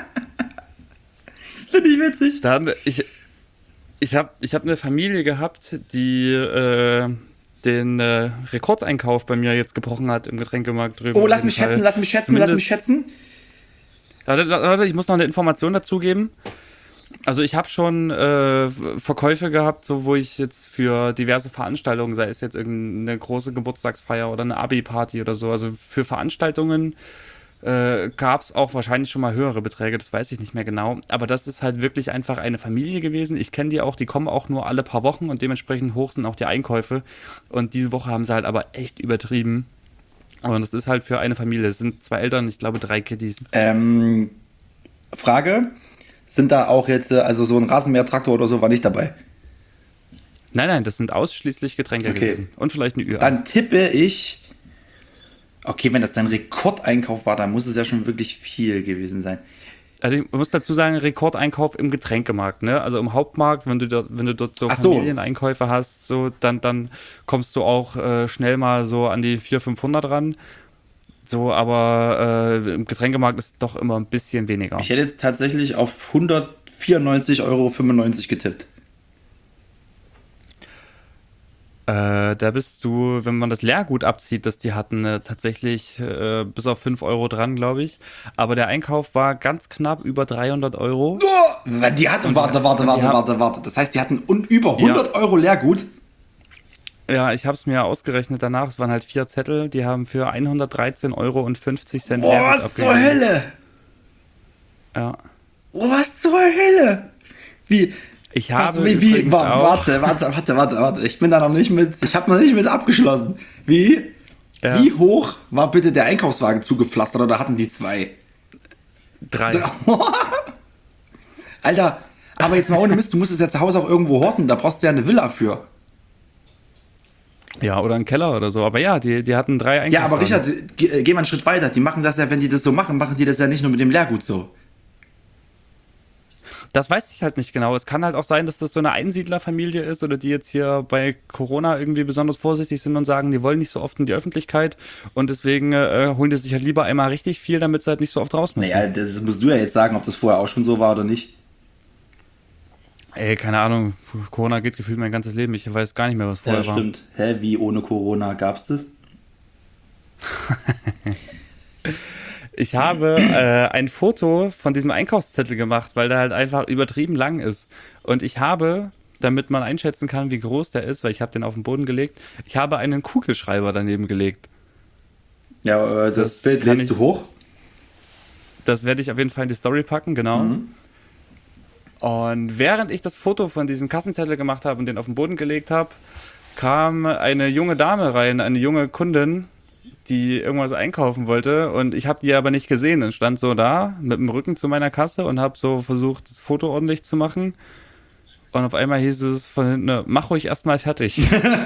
Finde ich witzig. Dann, ich, ich habe ich hab eine Familie gehabt, die äh, den äh, Rekordeinkauf bei mir jetzt gebrochen hat im Getränkemarkt drüben. Oh, Auf lass jeden mich Fall. schätzen, lass mich schätzen, lass mich schätzen. Warte, warte, ich muss noch eine Information dazu geben. Also ich habe schon äh, Verkäufe gehabt, so wo ich jetzt für diverse Veranstaltungen, sei es jetzt irgendeine große Geburtstagsfeier oder eine Abi-Party oder so, also für Veranstaltungen äh, gab es auch wahrscheinlich schon mal höhere Beträge, das weiß ich nicht mehr genau. Aber das ist halt wirklich einfach eine Familie gewesen. Ich kenne die auch, die kommen auch nur alle paar Wochen und dementsprechend hoch sind auch die Einkäufe. Und diese Woche haben sie halt aber echt übertrieben. Und das ist halt für eine Familie. Es sind zwei Eltern, ich glaube drei Kiddies. Ähm, Frage, sind da auch jetzt, äh, also so ein Rasenmähertraktor oder so war nicht dabei? Nein, nein, das sind ausschließlich Getränke Okay. gewesen. Und vielleicht eine Ü. Dann tippe ich, okay, wenn das dein Rekordeinkauf war, dann muss es ja schon wirklich viel gewesen sein. Also ich muss dazu sagen, Rekordeinkauf im Getränkemarkt, ne? Also im Hauptmarkt, wenn du dort, wenn du dort so Ach so. Familieneinkäufe hast, so, dann, dann kommst du auch äh, schnell mal so an die vierhundert, fünfhundert ran. So, aber äh, im Getränkemarkt ist doch immer ein bisschen weniger. Ich hätte jetzt tatsächlich auf hundertvierundneunzig Euro fünfundneunzig getippt. Äh, da bist du, wenn man das Leergut abzieht, dass die hatten äh, tatsächlich äh, bis auf fünf Euro dran, glaube ich. Aber der Einkauf war ganz knapp über dreihundert Euro. Oh, die hatten, warte, warte, die warte, haben- warte, warte. Das heißt, die hatten un, über hundert Euro Leergut. Ja, ich habe es mir ausgerechnet danach. Es waren halt vier Zettel, die haben für hundertdreizehn Euro und fünfzig Cent Oh, Leergut was zur abgegeben. Hölle? Ja. Oh, was zur Hölle? Wie? Ich Was, habe wie, wie, übrigens wa- auch- warte, warte, warte, warte, warte. Ich bin da noch nicht mit, ich habe noch nicht mit abgeschlossen. Wie? Ja. Wie hoch war bitte der Einkaufswagen zugepflastert oder hatten die zwei? Drei. Alter, aber jetzt mal ohne Mist, du musst es ja zu Hause auch irgendwo horten, da brauchst du ja eine Villa für. Ja, oder ein Keller oder so. Aber ja, die, die hatten drei Ja, aber Einkaufswagen. Richard, geh, geh mal einen Schritt weiter. Die machen das ja, wenn die das so machen, machen die das ja nicht nur mit dem Leergut so. Das weiß ich halt nicht genau. Es kann halt auch sein, dass das so eine Einsiedlerfamilie ist oder die jetzt hier bei Corona irgendwie besonders vorsichtig sind und sagen, die wollen nicht so oft in die Öffentlichkeit und deswegen äh, holen die sich halt lieber einmal richtig viel, damit sie halt nicht so oft raus müssen. Naja, das musst du ja jetzt sagen, ob das vorher auch schon so war oder nicht. Ey, keine Ahnung. Corona geht gefühlt mein ganzes Leben. Ich weiß gar nicht mehr, was vorher Ja, war. stimmt. Hä, wie ohne Corona gab's das? Ich habe äh, ein Foto von diesem Einkaufszettel gemacht, weil der halt einfach übertrieben lang ist. Und ich habe, damit man einschätzen kann, wie groß der ist, weil ich habe den auf den Boden gelegt, ich habe einen Kugelschreiber daneben gelegt. Ja, äh, das, Das Bild kann lädst ich- du hoch. Das werde ich auf jeden Fall in die Story packen, genau. Mhm. Und während ich das Foto von diesem Kassenzettel gemacht habe und den auf den Boden gelegt habe, kam eine junge Dame rein, eine junge Kundin, die irgendwas einkaufen wollte und ich habe die aber nicht gesehen und stand so da mit dem Rücken zu meiner Kasse und habe so versucht, das Foto ordentlich zu machen und auf einmal hieß es von hinten, mach ruhig erstmal fertig.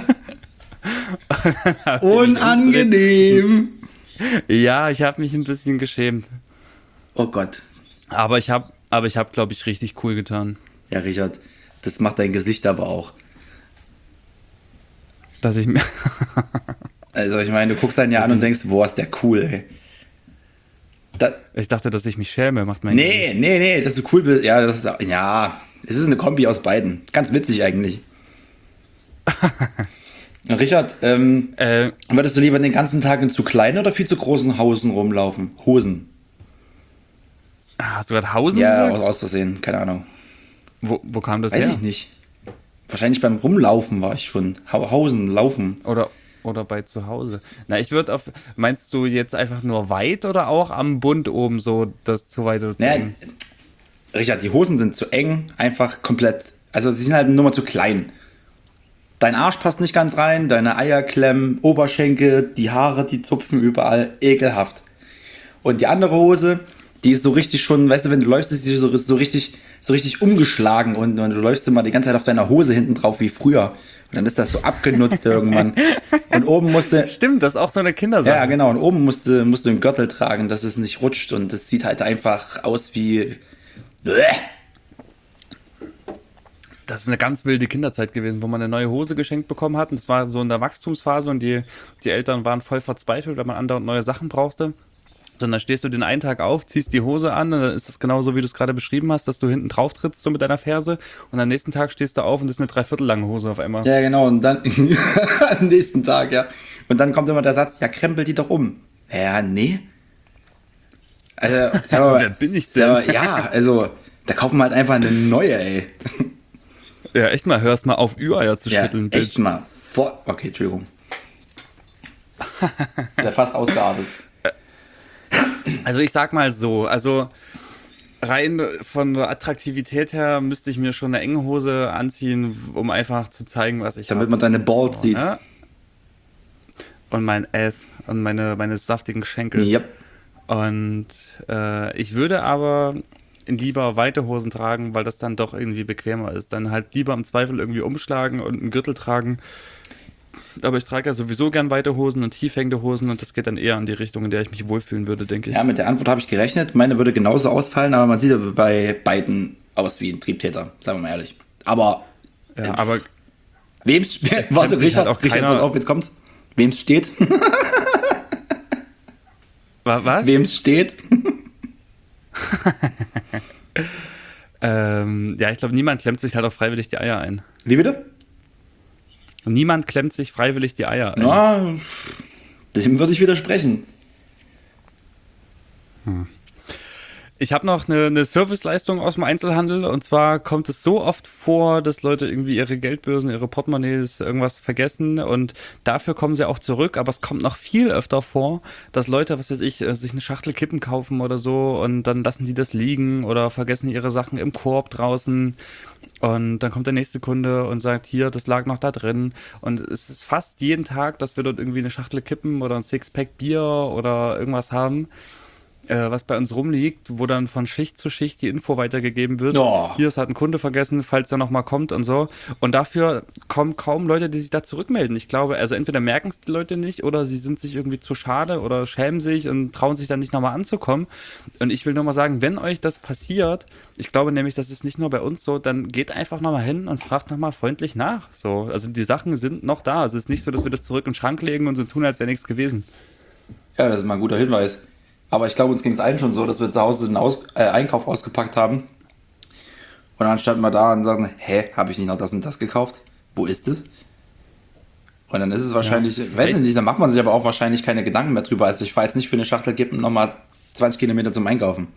Unangenehm. Ja, ich habe mich ein bisschen geschämt, Oh Gott. aber ich habe, aber ich habe, glaube ich, richtig cool getan, Ja, Richard, das macht dein Gesicht aber auch. dass ich mir Also ich meine, du guckst einen ja an und denkst, boah, ist der cool, ey. Da, ich dachte, dass ich mich schäme, macht mein nee, nee, nee, dass du cool bist. Ja, das ist, ja, es ist eine Kombi aus beiden. Ganz witzig eigentlich. Richard, ähm, äh, würdest du lieber den ganzen Tag in zu kleinen oder viel zu großen Hosen rumlaufen? Hosen. hast du gerade Hausen Ja, gesagt? aus, aus Versehen, keine Ahnung. Wo, wo kam das Weiß her? ich nicht. Wahrscheinlich beim Rumlaufen war ich schon. Hau- Hausen, laufen. Oder, oder bei zu Hause. Na, ich würde auf. Meinst du jetzt einfach nur weit oder auch am Bund oben so das zu weit oder zu Naja, eng? Richard, die Hosen sind zu eng, einfach komplett. Also sie sind halt nur mal zu klein. Dein Arsch passt nicht ganz rein, deine Eier klemmen, Oberschenkel, die Haare, die zupfen überall, ekelhaft. Und die andere Hose, die ist so richtig schon, weißt du, wenn du läufst, ist die so, so richtig, so richtig umgeschlagen und, und du läufst immer die ganze Zeit auf deiner Hose hinten drauf wie früher. Und dann ist das so abgenutzt irgendwann. Und oben musste. Stimmt, das ist auch so eine Kindersache. Ja, genau. Und oben musste, musste einen Gürtel tragen, dass es nicht rutscht. Und das sieht halt einfach aus wie. Bleh. Das ist eine ganz wilde Kinderzeit gewesen, wo man eine neue Hose geschenkt bekommen hat. Und das war so in der Wachstumsphase und die, die Eltern waren voll verzweifelt, weil man andauernd neue Sachen brauchte. So, und dann stehst du den einen Tag auf, ziehst die Hose an und dann ist es genau so, wie du es gerade beschrieben hast, dass du hinten drauf trittst so mit deiner Ferse und am nächsten Tag stehst du auf und das ist eine dreiviertel lange Hose auf einmal. Ja, genau. Und dann am nächsten Tag, ja. Und dann kommt immer der Satz, ja, krempel die doch um. Ja, nee. Also, sag mal, Wer bin ich denn? sag mal, ja, also, da kaufen wir halt einfach eine neue, ey. Ja, echt mal, hörst mal auf, Ü-Eier zu Ja, schütteln, echt Bitch. mal. Vor okay, Entschuldigung. Ist ja fast ausgeartet. Also ich sag mal so, also rein von der Attraktivität her müsste ich mir schon eine enge Hose anziehen, um einfach zu zeigen, was ich Damit hab. man deine Balls sieht. Ne? Und mein Ass und meine, meine saftigen Schenkel. Ja. Und äh, ich würde aber lieber weite Hosen tragen, weil das dann doch irgendwie bequemer ist. Dann halt lieber im Zweifel irgendwie umschlagen und einen Gürtel tragen. Aber ich trage ja sowieso gern weite Hosen und tiefhängende Hosen und das geht dann eher in die Richtung, in der ich mich wohlfühlen würde, denke ich. Ja, mit der Antwort habe ich gerechnet. Meine würde genauso ausfallen, aber man sieht ja bei beiden aus wie ein Triebtäter, sagen wir mal ehrlich. Aber Ja, aber wem Es warte, kennt sich Richard, halt auch Richard, keiner- pass auf, jetzt kommt's. Wem es steht? wa- was? Wem es steht? Ähm, ja, ich glaube, niemand klemmt sich halt auch freiwillig die Eier ein. Wie bitte? Niemand klemmt sich freiwillig die Eier ein. Na, dem würde ich widersprechen. Ich habe noch eine, eine Serviceleistung aus dem Einzelhandel und zwar kommt es so oft vor, dass Leute irgendwie ihre Geldbörsen, ihre Portemonnaies, irgendwas vergessen und dafür kommen sie auch zurück, aber es kommt noch viel öfter vor, dass Leute, was weiß ich, äh, sich eine Schachtel Kippen kaufen oder so und dann lassen die das liegen oder vergessen ihre Sachen im Korb draußen und dann kommt der nächste Kunde und sagt, hier, das lag noch da drin und es ist fast jeden Tag, dass wir dort irgendwie eine Schachtel Kippen oder ein Sixpack Bier oder irgendwas haben, äh, was bei uns rumliegt, wo dann von Schicht zu Schicht die Info weitergegeben wird. Oh. Hier, es hat ein Kunde vergessen, falls er nochmal kommt und so. Und dafür kommen kaum Leute, die sich da zurückmelden. Ich glaube, also entweder merken es die Leute nicht oder sie sind sich irgendwie zu schade oder schämen sich und trauen sich dann nicht nochmal anzukommen. Und ich will nur mal sagen, wenn euch das passiert, ich glaube nämlich, das ist nicht nur bei uns so, dann geht einfach nochmal hin und fragt nochmal freundlich nach. So, also die Sachen sind noch da. Es ist nicht so, dass wir das zurück in den Schrank legen und so tun, als wäre nichts gewesen. Ja, das ist mal ein guter Hinweis. Aber ich glaube, uns ging es allen schon so, dass wir zu Hause den Aus äh, Einkauf ausgepackt haben. Und dann standen wir da und sagten, hä, habe ich nicht noch das und das gekauft? Wo ist es? Und dann ist es wahrscheinlich, ich weiß Echt? nicht, dann macht man sich aber auch wahrscheinlich keine Gedanken mehr drüber. Also ich fahre jetzt nicht für eine Schachtel Kippen nochmal zwanzig Kilometer zum Einkaufen.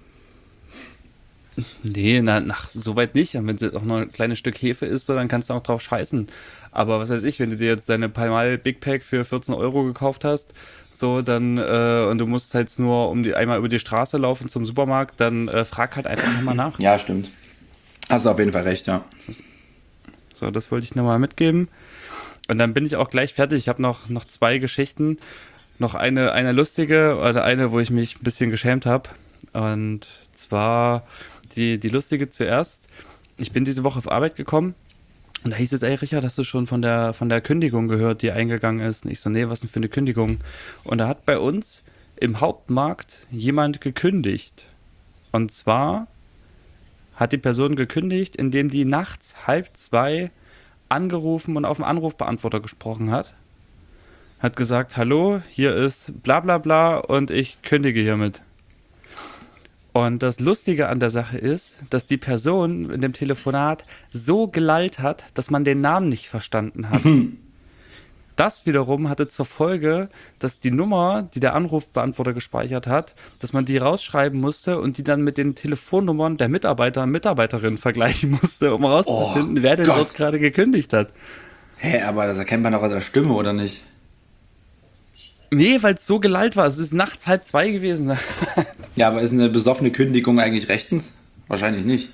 Nee, na, nach so weit nicht. Und wenn es jetzt auch nur ein kleines Stück Hefe ist, so, dann kannst du auch drauf scheißen. Aber was weiß ich, wenn du dir jetzt deine Palmal Big Pack für vierzehn Euro gekauft hast, so dann äh, und du musst halt nur um die einmal über die Straße laufen zum Supermarkt, dann äh, frag halt einfach nochmal nach. Ja, stimmt. Hast du auf jeden Fall recht, ja. So, das wollte ich nochmal mitgeben. Und dann bin ich auch gleich fertig. Ich habe noch, noch zwei Geschichten. Noch eine, eine lustige oder eine, wo ich mich ein bisschen geschämt habe. Und zwar die, die lustige zuerst. Ich bin diese Woche auf Arbeit gekommen und da hieß es, ey Richard, hast du schon von der, von der Kündigung gehört, die eingegangen ist? Und ich so, nee, was denn für eine Kündigung? Und da hat bei uns im Hauptmarkt jemand gekündigt. Und zwar hat die Person gekündigt, indem die nachts halb zwei angerufen und auf den Anrufbeantworter gesprochen hat. Hat gesagt, hallo, hier ist bla bla bla und ich kündige hiermit. Und das Lustige an der Sache ist, dass die Person in dem Telefonat so gelallt hat, dass man den Namen nicht verstanden hat. das wiederum hatte zur Folge, dass die Nummer, die der Anrufbeantworter gespeichert hat, dass man die rausschreiben musste und die dann mit den Telefonnummern der Mitarbeiter und Mitarbeiterinnen vergleichen musste, um rauszufinden, Oh wer denn Gott. dort gerade gekündigt hat. Hä, aber das erkennt man doch an der Stimme, oder nicht? Nee, weil es so gelallt war. Es ist nachts halb zwei gewesen. Ja, aber ist eine besoffene Kündigung eigentlich rechtens? Wahrscheinlich nicht.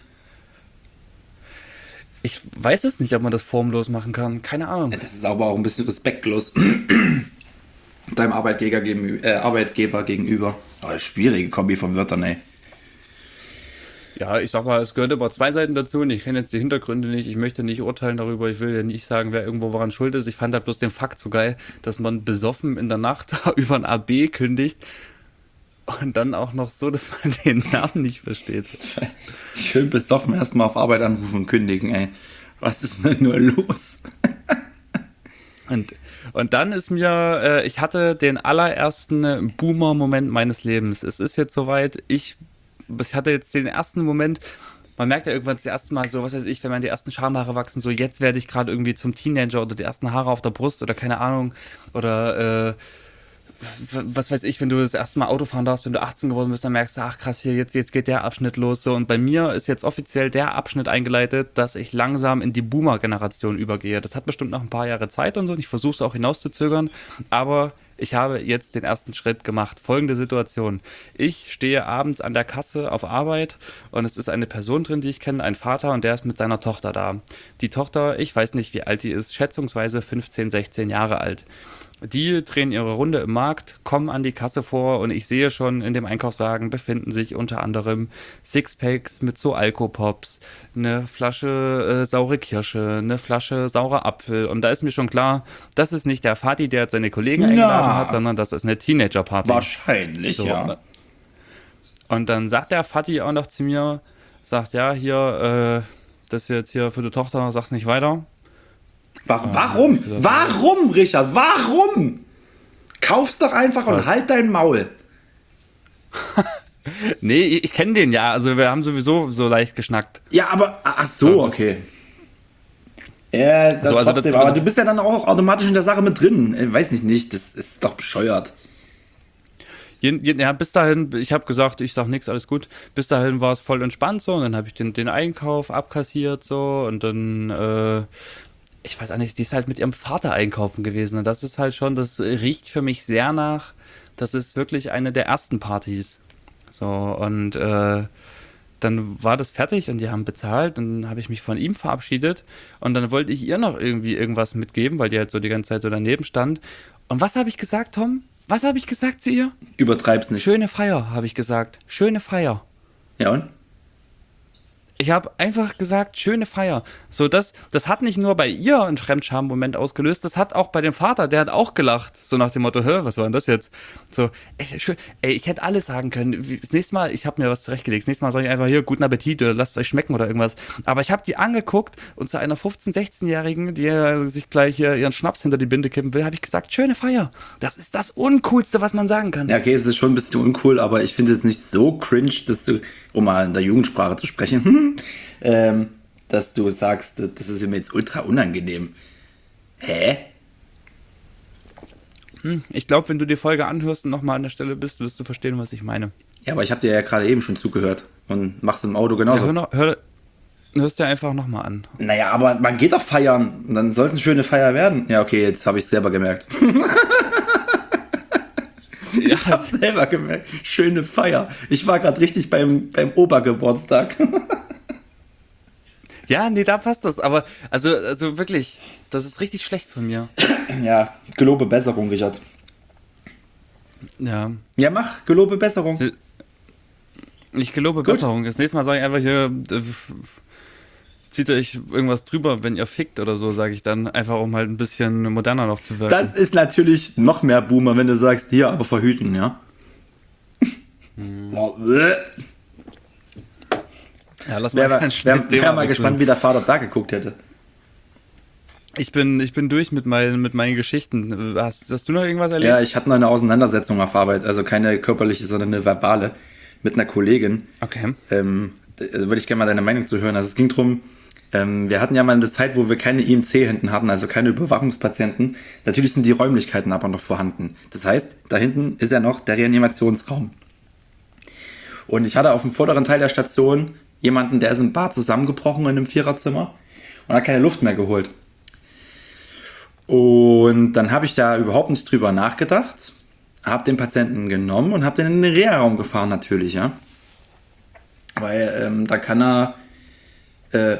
Ich weiß es nicht, ob man das formlos machen kann. Keine Ahnung. Das ist aber auch ein bisschen respektlos deinem Arbeitgeber, gegen, äh, Arbeitgeber gegenüber. Oh, schwierige Kombi von Wörtern, ey. Ja, ich sag mal, es gehört immer zwei Seiten dazu und ich kenne jetzt die Hintergründe nicht. Ich möchte nicht urteilen darüber. Ich will ja nicht sagen, wer irgendwo woran schuld ist. Ich fand halt bloß den Fakt so geil, dass man besoffen in der Nacht über ein A B kündigt und dann auch noch so, dass man den Namen nicht versteht. Schön besoffen erstmal auf Arbeit anrufen und kündigen, ey. Was ist denn nur los? Und, und dann ist mir, äh, ich hatte den allerersten Boomer-Moment meines Lebens. Es ist jetzt soweit, ich, ich hatte jetzt den ersten Moment, man merkt ja irgendwann das erste Mal so, was weiß ich, wenn man die ersten Schamhaare wachsen, so jetzt werde ich gerade irgendwie zum Teenager oder die ersten Haare auf der Brust oder keine Ahnung, oder äh, was weiß ich, wenn du das erste Mal Auto fahren darfst, wenn du achtzehn geworden bist, dann merkst du, ach krass, hier, jetzt, jetzt geht der Abschnitt los. So. Und bei mir ist jetzt offiziell der Abschnitt eingeleitet, dass ich langsam in die Boomer-Generation übergehe. Das hat bestimmt noch ein paar Jahre Zeit und so und ich versuche es auch hinauszuzögern, aber ich habe jetzt den ersten Schritt gemacht. Folgende Situation. Ich stehe abends an der Kasse auf Arbeit und es ist eine Person drin, die ich kenne, ein Vater und der ist mit seiner Tochter da. Die Tochter, ich weiß nicht, wie alt die ist, schätzungsweise fünfzehn, sechzehn Jahre alt. Die drehen ihre Runde im Markt, kommen an die Kasse vor und ich sehe schon, in dem Einkaufswagen befinden sich unter anderem Sixpacks mit so Alkopops, eine Flasche äh, saure Kirsche, eine Flasche saurer Apfel und da ist mir schon klar, das ist nicht der Vati, der jetzt seine Kollegen Na. eingeladen hat, sondern das ist eine Teenager-Party. Wahrscheinlich, So. ja. Und dann sagt der Vati auch noch zu mir, sagt, ja, hier, äh, das ist jetzt hier für die Tochter, sag's nicht weiter. Warum? Warum? Warum, Richard? Warum? Kauf's doch einfach und Was? halt dein Maul. Nee, ich, ich kenne den ja, also wir haben sowieso so leicht geschnackt. Ja, aber, ach so, Das- okay. Ja, dann So, also trotzdem, das- aber du bist ja dann auch automatisch in der Sache mit drin. Ich weiß nicht, nicht, das ist doch bescheuert. Je- je- Ja, bis dahin, ich habe gesagt, ich sag nichts, alles gut. Bis dahin war es voll entspannt so und dann habe ich den, den Einkauf abkassiert so und dann, äh, ich weiß auch nicht, die ist halt mit ihrem Vater einkaufen gewesen und das ist halt schon, das riecht für mich sehr nach, das ist wirklich eine der ersten Partys. So und äh, dann war das fertig und die haben bezahlt, dann habe ich mich von ihm verabschiedet und dann wollte ich ihr noch irgendwie irgendwas mitgeben, weil die halt so die ganze Zeit so daneben stand. Und was habe ich gesagt, Tom? Was habe ich gesagt zu ihr? Übertreib's nicht. Schöne Feier, habe ich gesagt. Schöne Feier. Ja, und? Ich habe einfach gesagt, schöne Feier. So, das, das hat nicht nur bei ihr einen Fremdscham-Moment ausgelöst, das hat auch bei dem Vater, der hat auch gelacht. So nach dem Motto, hä, was war denn das jetzt? So, ey, schön, ey ich hätte alles sagen können. Wie- Das nächste Mal, ich habe mir was zurechtgelegt. Das nächste Mal sage ich einfach, hier, guten Appetit oder lasst es euch schmecken oder irgendwas. Aber ich habe die angeguckt und zu einer fünfzehn-, sechzehn-Jährigen, die äh, sich gleich hier ihren Schnaps hinter die Binde kippen will, habe ich gesagt, schöne Feier. Das ist das Uncoolste, was man sagen kann. Ja, okay, es ist schon ein bisschen uncool, aber ich finde es nicht so cringe, dass du, um mal in der Jugendsprache zu sprechen, ähm, dass du sagst, das ist mir jetzt ultra unangenehm. Hä? Ich glaube, wenn du die Folge anhörst und nochmal an der Stelle bist, wirst du verstehen, was ich meine. Ja, aber ich habe dir ja gerade eben schon zugehört und mach's im Auto Ja, genauso. hör, noch, hör, hörst dir einfach nochmal an. Naja, aber man geht doch feiern. Und dann soll es eine schöne Feier werden. Ja, okay, jetzt habe ich selber gemerkt. Ja, Ich habe selber gemerkt. Schöne Feier. Ich war gerade richtig beim, beim Obergeburtstag. ja, nee, da passt das. Aber, also, also wirklich, das ist richtig schlecht von mir. Ja, gelobe Besserung, Richard. Ja. Ja, mach, gelobe Besserung. Sie- Ich gelobe Besserung. Das nächste Mal sage ich einfach hier, äh, zieht euch irgendwas drüber, wenn ihr fickt oder so, sage ich dann. Einfach, um halt ein bisschen moderner noch zu wirken. Das ist natürlich noch mehr Boomer, wenn du sagst, hier, aber verhüten, ja? Boah, bleh. ja, lass mal Wer war, kein wer, schnelles wer Thema mal wechseln. gespannt, wie der Vater da geguckt hätte. Ich bin, ich bin durch mit meinen, mit meinen Geschichten. Hast, hast du noch irgendwas erlebt? Ja, ich hatte noch eine Auseinandersetzung auf Arbeit, also keine körperliche, sondern eine verbale, mit einer Kollegin. Okay. Ähm, da würde ich gerne mal deine Meinung zu hören. Also es ging darum, Ähm, wir hatten ja mal eine Zeit, wo wir keine I M C hinten hatten, also keine Überwachungspatienten. Natürlich sind die Räumlichkeiten aber noch vorhanden. Das heißt, da hinten ist ja noch der Reanimationsraum. Und ich hatte auf dem vorderen Teil der Station jemanden, der ist im Bad zusammengebrochen in einem Viererzimmer und hat keine Luft mehr geholt. Und dann habe ich da überhaupt nicht drüber nachgedacht, habe den Patienten genommen und habe den in den Reha-Raum gefahren natürlich, ja. Weil ähm, da kann er, äh,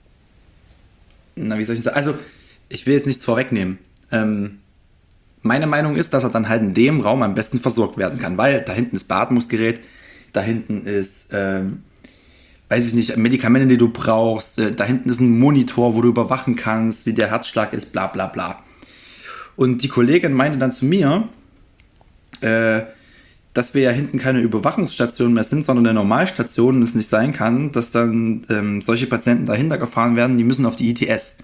na wie soll ich sagen, also ich will jetzt nichts vorwegnehmen. Ähm, meine Meinung ist, dass er dann halt in dem Raum am besten versorgt werden kann, weil da hinten ist Beatmungsgerät, da hinten ist, ähm, weiß ich nicht, Medikamente, die du brauchst, äh, da hinten ist ein Monitor, wo du überwachen kannst, wie der Herzschlag ist, bla bla bla. Und die Kollegin meinte dann zu mir, äh, dass wir ja hinten keine Überwachungsstation mehr sind, sondern eine Normalstation und es nicht sein kann, dass dann ähm, solche Patienten dahinter gefahren werden, die müssen auf die I T S.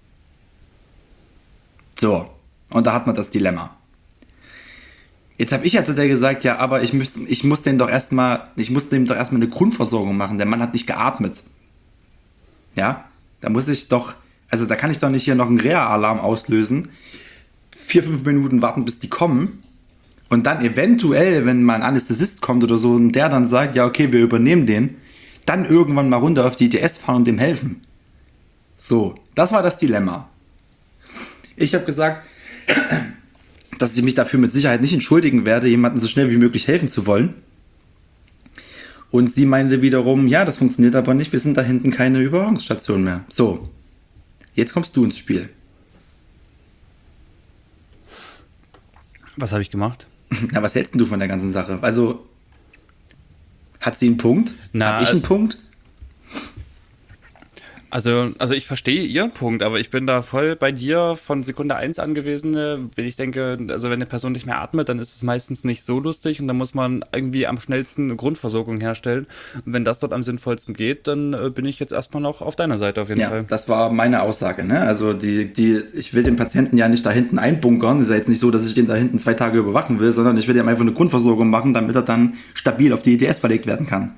So, und da hat man das Dilemma. Jetzt habe ich ja zu der gesagt, ja, aber ich, müsst, ich muss den doch erstmal, ich muss dem doch erstmal eine Grundversorgung machen. Der Mann hat nicht geatmet. Ja, da muss ich doch, also da kann ich doch nicht hier noch einen Reha-Alarm auslösen, vier, fünf Minuten warten, bis die kommen. Und dann eventuell, wenn mal ein Anästhesist kommt oder so und der dann sagt, ja okay, wir übernehmen den, dann irgendwann mal runter auf die I T S fahren und dem helfen. So, das war das Dilemma. Ich habe gesagt, dass ich mich dafür mit Sicherheit nicht entschuldigen werde, jemandem so schnell wie möglich helfen zu wollen. Und sie meinte wiederum, ja, das funktioniert aber nicht, wir sind da hinten keine Überwachungsstation mehr. So, jetzt kommst du ins Spiel. Was habe ich gemacht? Na, was hältst denn du von der ganzen Sache? Also, hat sie einen Punkt? Na, Hab ich einen Punkt? Also, also ich verstehe Ihren Punkt, aber ich bin da voll bei dir von Sekunde eins angewiesen. Wenn ich denke, also wenn eine Person nicht mehr atmet, dann ist es meistens nicht so lustig und dann muss man irgendwie am schnellsten eine Grundversorgung herstellen. Und wenn das dort am sinnvollsten geht, dann äh, bin ich jetzt erstmal noch auf deiner Seite auf jeden Ja, Fall. das war meine Aussage. Ne? Also die, die, ich will den Patienten ja nicht da hinten einbunkern. Ist ja jetzt nicht so, dass ich den da hinten zwei Tage überwachen will, sondern ich will ihm einfach eine Grundversorgung machen, damit er dann stabil auf die I T S verlegt werden kann.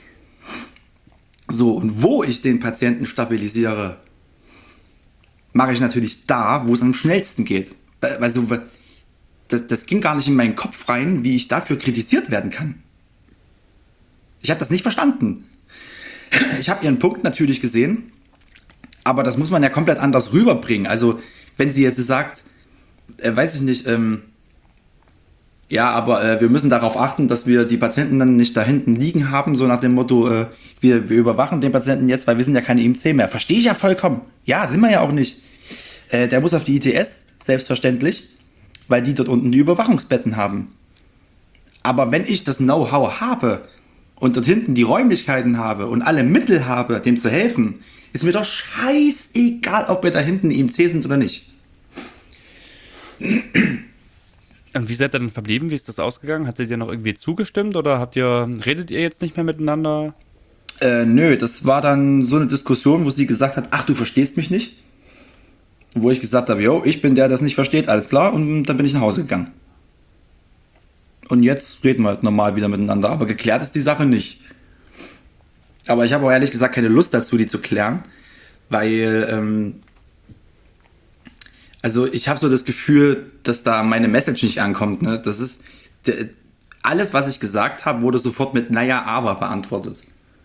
So, und wo ich den Patienten stabilisiere, mache ich natürlich da, wo es am schnellsten geht. Also, das, das ging gar nicht in meinen Kopf rein, wie ich dafür kritisiert werden kann. Ich habe das nicht verstanden. Ich habe ihren Punkt natürlich gesehen, aber das muss man ja komplett anders rüberbringen. Also, wenn sie jetzt sagt, äh, weiß ich nicht, ähm, ja, aber äh, wir müssen darauf achten, dass wir die Patienten dann nicht da hinten liegen haben, so nach dem Motto, äh, wir, wir überwachen den Patienten jetzt, weil wir sind ja keine I M C mehr. Verstehe ich ja vollkommen. Ja, sind wir ja auch nicht. Äh, der muss auf die I T S, selbstverständlich, weil die dort unten die Überwachungsbetten haben. Aber wenn ich das Know-how habe und dort hinten die Räumlichkeiten habe und alle Mittel habe, dem zu helfen, ist mir doch scheißegal, ob wir da hinten I M C sind oder nicht. Und wie seid ihr denn verblieben? Wie ist das ausgegangen? Hat sie dir noch irgendwie zugestimmt oder habt ihr, redet ihr jetzt nicht mehr miteinander? Äh, nö, das war dann so eine Diskussion, wo sie gesagt hat, ach, du verstehst mich nicht. Wo ich gesagt habe, yo, ich bin der, der das nicht versteht, alles klar. Und dann bin ich nach Hause gegangen. Und jetzt reden wir halt normal wieder miteinander. Aber geklärt ist die Sache nicht. Aber ich habe auch ehrlich gesagt keine Lust dazu, die zu klären. Weil, ähm, also ich habe so das Gefühl, dass da meine Message nicht ankommt. Ne? Das ist, de, alles, was ich gesagt habe, wurde sofort mit naja, aber beantwortet.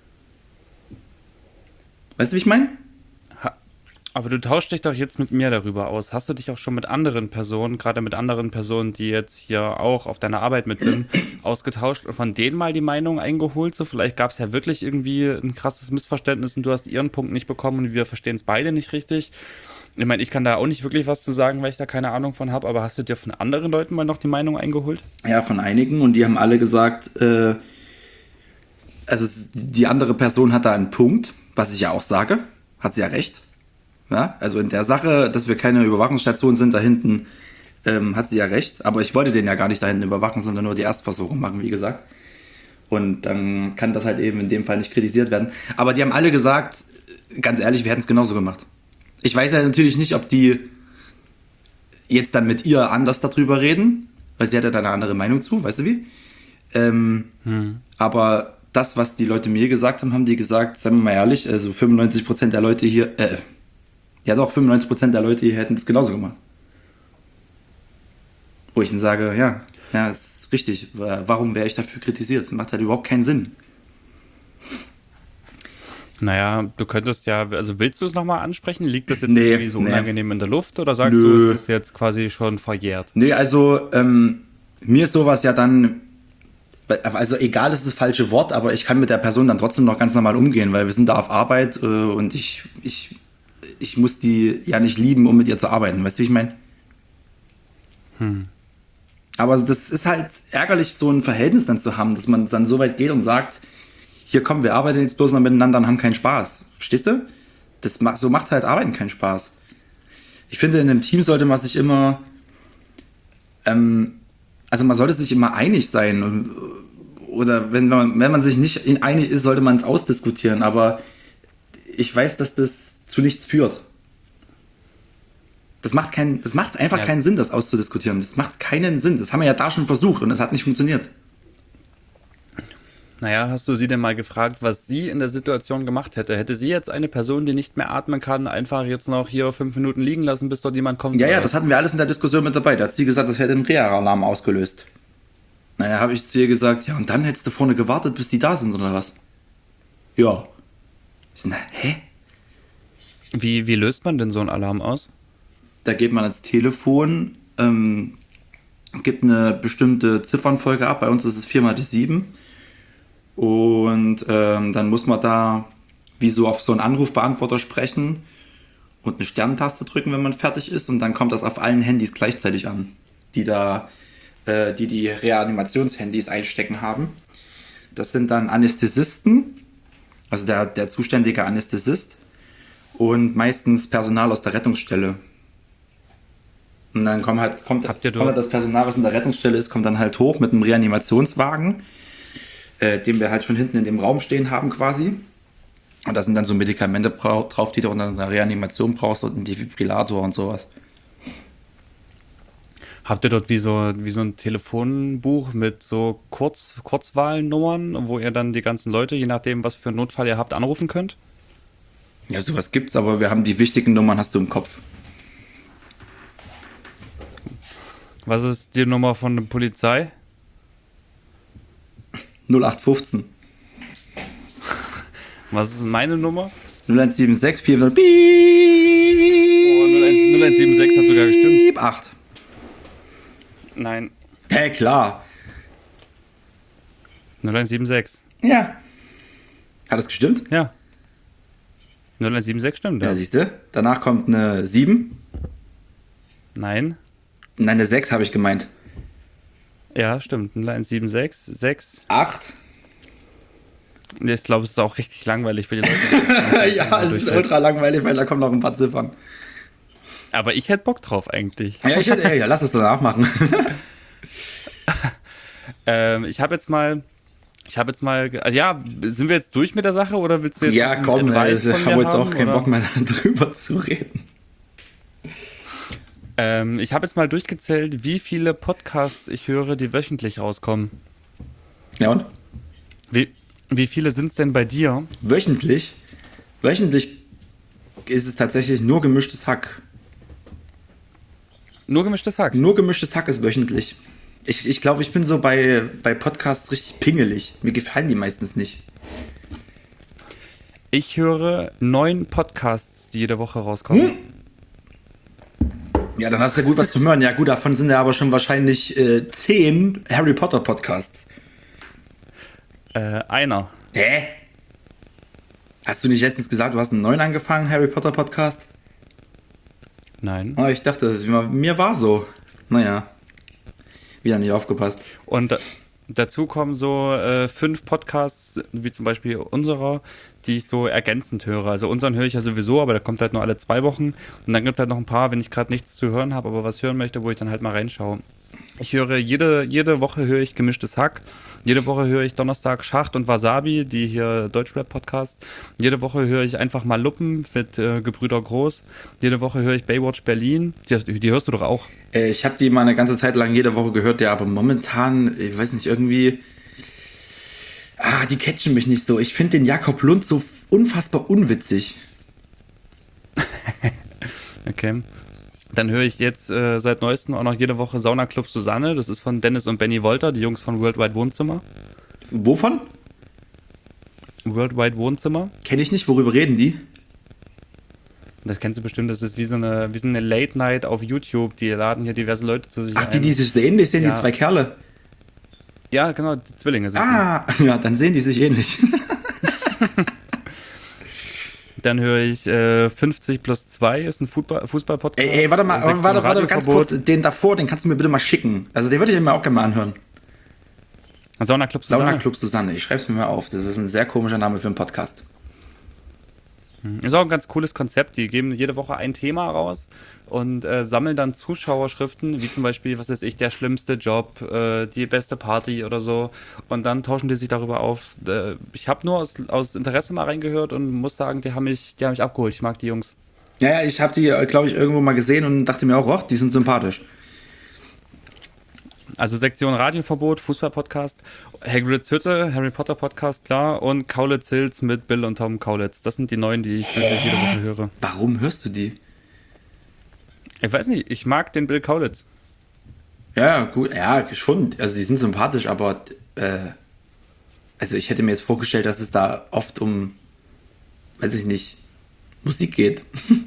Weißt du, wie ich meine? Aber du tauschst dich doch jetzt mit mir darüber aus. Hast du dich auch schon mit anderen Personen, gerade mit anderen Personen, die jetzt hier auch auf deiner Arbeit mit sind, ausgetauscht und von denen mal die Meinung eingeholt? So, vielleicht gab es ja wirklich irgendwie ein krasses Missverständnis und du hast ihren Punkt nicht bekommen und wir verstehen es beide nicht richtig. Ich meine, ich kann da auch nicht wirklich was zu sagen, weil ich da keine Ahnung von habe, aber hast du dir von anderen Leuten mal noch die Meinung eingeholt? Ja, von einigen und die haben alle gesagt, äh, also die andere Person hat da einen Punkt, was ich ja auch sage, hat sie ja recht. Ja, also in der Sache, dass wir keine Überwachungsstation sind, da hinten ähm, hat sie ja recht. Aber ich wollte den ja gar nicht da hinten überwachen, sondern nur die Erstversorgung machen, wie gesagt. Und dann kann das halt eben in dem Fall nicht kritisiert werden. Aber die haben alle gesagt, ganz ehrlich, wir hätten es genauso gemacht. Ich weiß ja natürlich nicht, ob die jetzt dann mit ihr anders darüber reden, weil sie hat ja da eine andere Meinung zu, weißt du wie? Ähm, hm. Aber das, was die Leute mir gesagt haben, haben die gesagt, seien wir mal ehrlich, also fünfundneunzig Prozent der Leute hier, äh, ja doch, fünfundneunzig Prozent der Leute hier hätten das genauso gemacht. Wo ich dann sage, ja, ja, das ist richtig, warum wäre ich dafür kritisiert? Das macht halt überhaupt keinen Sinn. Naja, du könntest ja, also willst du es nochmal ansprechen? Liegt das jetzt Nee, irgendwie so nee. unangenehm in der Luft oder sagst Nö. du, es ist jetzt quasi schon verjährt? Nee, also ähm, mir ist sowas ja dann, also egal ist das falsche Wort, aber ich kann mit der Person dann trotzdem noch ganz normal umgehen, weil wir sind da auf Arbeit äh, und ich, ich, ich muss die ja nicht lieben, um mit ihr zu arbeiten, weißt du, wie ich meine? Hm. Aber das ist halt ärgerlich, so ein Verhältnis dann zu haben, dass man dann so weit geht und sagt, hier komm, wir arbeiten jetzt bloß noch miteinander und haben keinen Spaß. Verstehst du? Das, so macht halt Arbeiten keinen Spaß. Ich finde, in einem Team sollte man sich immer, ähm, also man sollte sich immer einig sein. Und, oder wenn man, wenn man sich nicht einig ist, sollte man es ausdiskutieren. Aber ich weiß, dass das zu nichts führt. Das macht, kein, das macht einfach ja. keinen Sinn, das auszudiskutieren. Das macht keinen Sinn. Das haben wir ja da schon versucht und es hat nicht funktioniert. Naja, hast du sie denn mal gefragt, was sie in der Situation gemacht hätte? Hätte sie jetzt eine Person, die nicht mehr atmen kann, einfach jetzt noch hier fünf Minuten liegen lassen, bis dort jemand kommt? Ja, ja, oder? das hatten wir alles in der Diskussion mit dabei. Da hat sie gesagt, das hätte einen Reha-Alarm ausgelöst. Naja, habe ich zu ihr gesagt, ja, und dann hättest du vorne gewartet, bis die da sind, oder was? Ja. Ich so, na, hä? Wie, wie löst man denn so einen Alarm aus? Da geht man ans Telefon, ähm, gibt eine bestimmte Ziffernfolge ab. Bei uns ist es vier mal die sieben. Und ähm, dann muss man da wie so auf so einen Anrufbeantworter sprechen und eine Sterntaste drücken, wenn man fertig ist. Und dann kommt das auf allen Handys gleichzeitig an, die da äh, die, die Reanimationshandys einstecken haben. Das sind dann Anästhesisten, also der, der zuständige Anästhesist und meistens Personal aus der Rettungsstelle. Und dann kommt halt, kommt, Habt ihr kommt halt dort- das Personal, was in der Rettungsstelle ist, kommt dann halt hoch mit einem Reanimationswagen, äh, den wir halt schon hinten in dem Raum stehen haben quasi. Und da sind dann so Medikamente brau- drauf, die du unter einer Reanimation brauchst und ein Defibrillator und sowas. Habt ihr dort wie so, wie so ein Telefonbuch mit so Kurz, Kurzwahlnummern, wo ihr dann die ganzen Leute, je nachdem, was für einen Notfall ihr habt, anrufen könnt? Ja, sowas gibt's, aber wir haben die wichtigen Nummern, hast du im Kopf. Was ist die Nummer von der Polizei? null acht fünfzehn. Was ist meine Nummer? null eins sieben sechs vier null Oh, null eins sieben sechs hat sogar gestimmt. acht. Nein, Hä, hey, klar. null eins sieben sechs. Ja. Hat das gestimmt? Ja. null eins sieben sechs stimmt, Ja, ja. siehst du. Danach kommt eine sieben. Nein. Nein, eine sechs habe ich gemeint. Ja, stimmt. null eins sieben sechs, sechs. acht. Ich glaube, es ist auch richtig langweilig für die Leute. Ja, es ist ultra langweilig, weil da kommen noch ein paar Ziffern. Aber ich hätte Bock drauf eigentlich. Ja, ich hätte, ja, lass es danach machen. Ähm, ich habe jetzt mal, ich habe jetzt mal, also ja, sind wir jetzt durch mit der Sache oder willst du jetzt Ja, einen komm, Advice ich von habe mir jetzt auch haben, keinen oder? Bock mehr drüber zu reden. Ähm, ich habe jetzt mal durchgezählt, wie viele Podcasts ich höre, die wöchentlich rauskommen. Ja und? Wie, wie viele sind es denn bei dir? Wöchentlich? Wöchentlich ist es tatsächlich nur gemischtes Hack. Nur gemischtes Hack. Nur gemischtes Hack ist wöchentlich. Ich, ich glaube, ich bin so bei, bei Podcasts richtig pingelig. Mir gefallen die meistens nicht. Ich höre neun Podcasts, die jede Woche rauskommen. Hm? Ja, dann hast du ja gut was zu hören. Ja gut, davon sind ja aber schon wahrscheinlich äh, zehn Harry Potter Podcasts. Äh, einer. Hä? Hast du nicht letztens gesagt, du hast einen neuen angefangen, Harry Potter Podcast? Nein. Oh, ich dachte, mir war so. Naja, wieder nicht aufgepasst. Und da- dazu kommen so äh, fünf Podcasts, wie zum Beispiel unserer, die ich so ergänzend höre. Also unseren höre ich ja sowieso, aber der kommt halt nur alle zwei Wochen. Und dann gibt es halt noch ein paar, wenn ich gerade nichts zu hören habe, aber was hören möchte, wo ich dann halt mal reinschaue. Ich höre jede, jede Woche höre ich Gemischtes Hack. Jede Woche höre ich Donnerstag Schacht und Wasabi, die hier Deutschrap-Podcast. Jede Woche höre ich einfach mal Luppen mit äh, Gebrüder Groß. Jede Woche höre ich Baywatch Berlin. Die, die hörst du doch auch. Äh, ich habe die mal eine ganze Zeit lang jede Woche gehört, ja, aber momentan, ich weiß nicht, irgendwie. Ah, ah, die catchen mich nicht so. Ich finde den Jakob Lund so unfassbar unwitzig. Okay. Dann höre ich jetzt äh, seit neuestem auch noch jede Woche Sauna Club Susanne. Das ist von Dennis und Benny Wolter, die Jungs von Worldwide Wohnzimmer. Wovon? Worldwide Wohnzimmer. Kenne ich nicht, worüber reden die? Das kennst du bestimmt, das ist wie so eine, wie so eine Late Night auf YouTube. Die laden hier diverse Leute zu sich Ach, ein. die, die sich so ähnlich sehen, Ja. die zwei Kerle. Ja, genau, die Zwillinge sind Ah, ja, dann sehen die sich ähnlich. die. Dann höre ich äh, fünfzig plus zwei, ist ein Fußball- Fußball-Podcast. Ey, ey, warte mal, Sektion warte, warte, ganz Radioverbot. kurz, den davor, den kannst du mir bitte mal schicken. Also den würde ich mir auch gerne mal anhören. Sauna Club Susanne. Sauna Club Susanne, ich schreibe es mir mal auf. Das ist ein sehr komischer Name für einen Podcast. Ist auch ein ganz cooles Konzept. Die geben jede Woche ein Thema raus und äh, sammeln dann Zuschauerschriften, wie zum Beispiel, was weiß ich, der schlimmste Job, äh, die beste Party oder so. Und dann tauschen die sich darüber auf. Äh, ich habe nur aus, aus Interesse mal reingehört und muss sagen, die haben mich, die haben mich abgeholt. Ich mag die Jungs. Ja, ja, ich habe die, glaube ich, irgendwo mal gesehen und dachte mir auch, oh, die sind sympathisch. Also Sektion Radioverbot, Fußball-Podcast, Hagrid's Hütte, Harry Potter Podcast, klar, und Kaulitz Hills mit Bill und Tom Kaulitz. Das sind die neuen, die ich wirklich jede Woche höre. Warum hörst du die? Ich weiß nicht, ich mag den Bill Kaulitz. Ja, gut, ja, schon. Also die sind sympathisch, aber äh, also ich hätte mir jetzt vorgestellt, dass es da oft um, weiß ich nicht, Musik geht.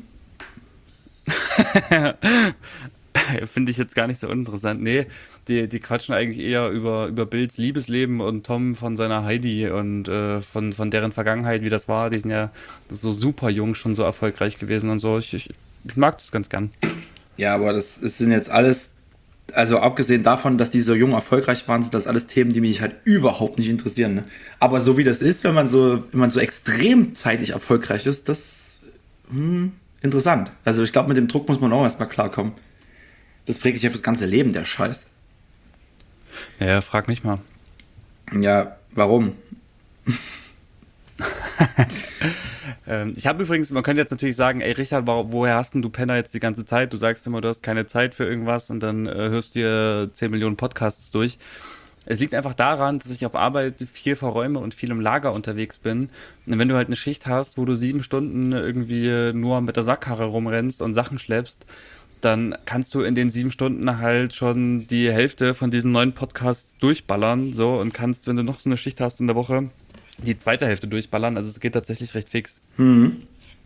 Finde ich jetzt gar nicht so uninteressant. Nee, die, die quatschen eigentlich eher über, über Bills Liebesleben und Tom von seiner Heidi und äh, von, von deren Vergangenheit, wie das war. Die sind ja so super jung, schon so erfolgreich gewesen und so. Ich, ich, ich mag das ganz gern. Ja, aber das, das sind jetzt alles, also abgesehen davon, dass die so jung erfolgreich waren, sind das alles Themen, die mich halt überhaupt nicht interessieren. Ne? Aber so wie das ist, wenn man so, wenn man so extrem zeitig erfolgreich ist, das hm, interessant. Also ich glaube, mit dem Druck muss man auch erstmal klarkommen. Das prägt sich ja fürs ganze Leben, der Scheiß. Ja, frag mich mal. Ja, warum? ähm, ich habe übrigens, man könnte jetzt natürlich sagen, ey Richard, wo, woher hast denn du Penner jetzt die ganze Zeit? Du sagst immer, du hast keine Zeit für irgendwas und dann äh, hörst dir zehn Millionen Podcasts durch. Es liegt einfach daran, dass ich auf Arbeit viel verräume und viel im Lager unterwegs bin. Und wenn du halt eine Schicht hast, wo du sieben Stunden irgendwie nur mit der Sackkarre rumrennst und Sachen schleppst, dann kannst du in den sieben Stunden halt schon die Hälfte von diesen neuen Podcasts durchballern, so, und kannst, wenn du noch so eine Schicht hast in der Woche, die zweite Hälfte durchballern. Also es geht tatsächlich recht fix. Mhm.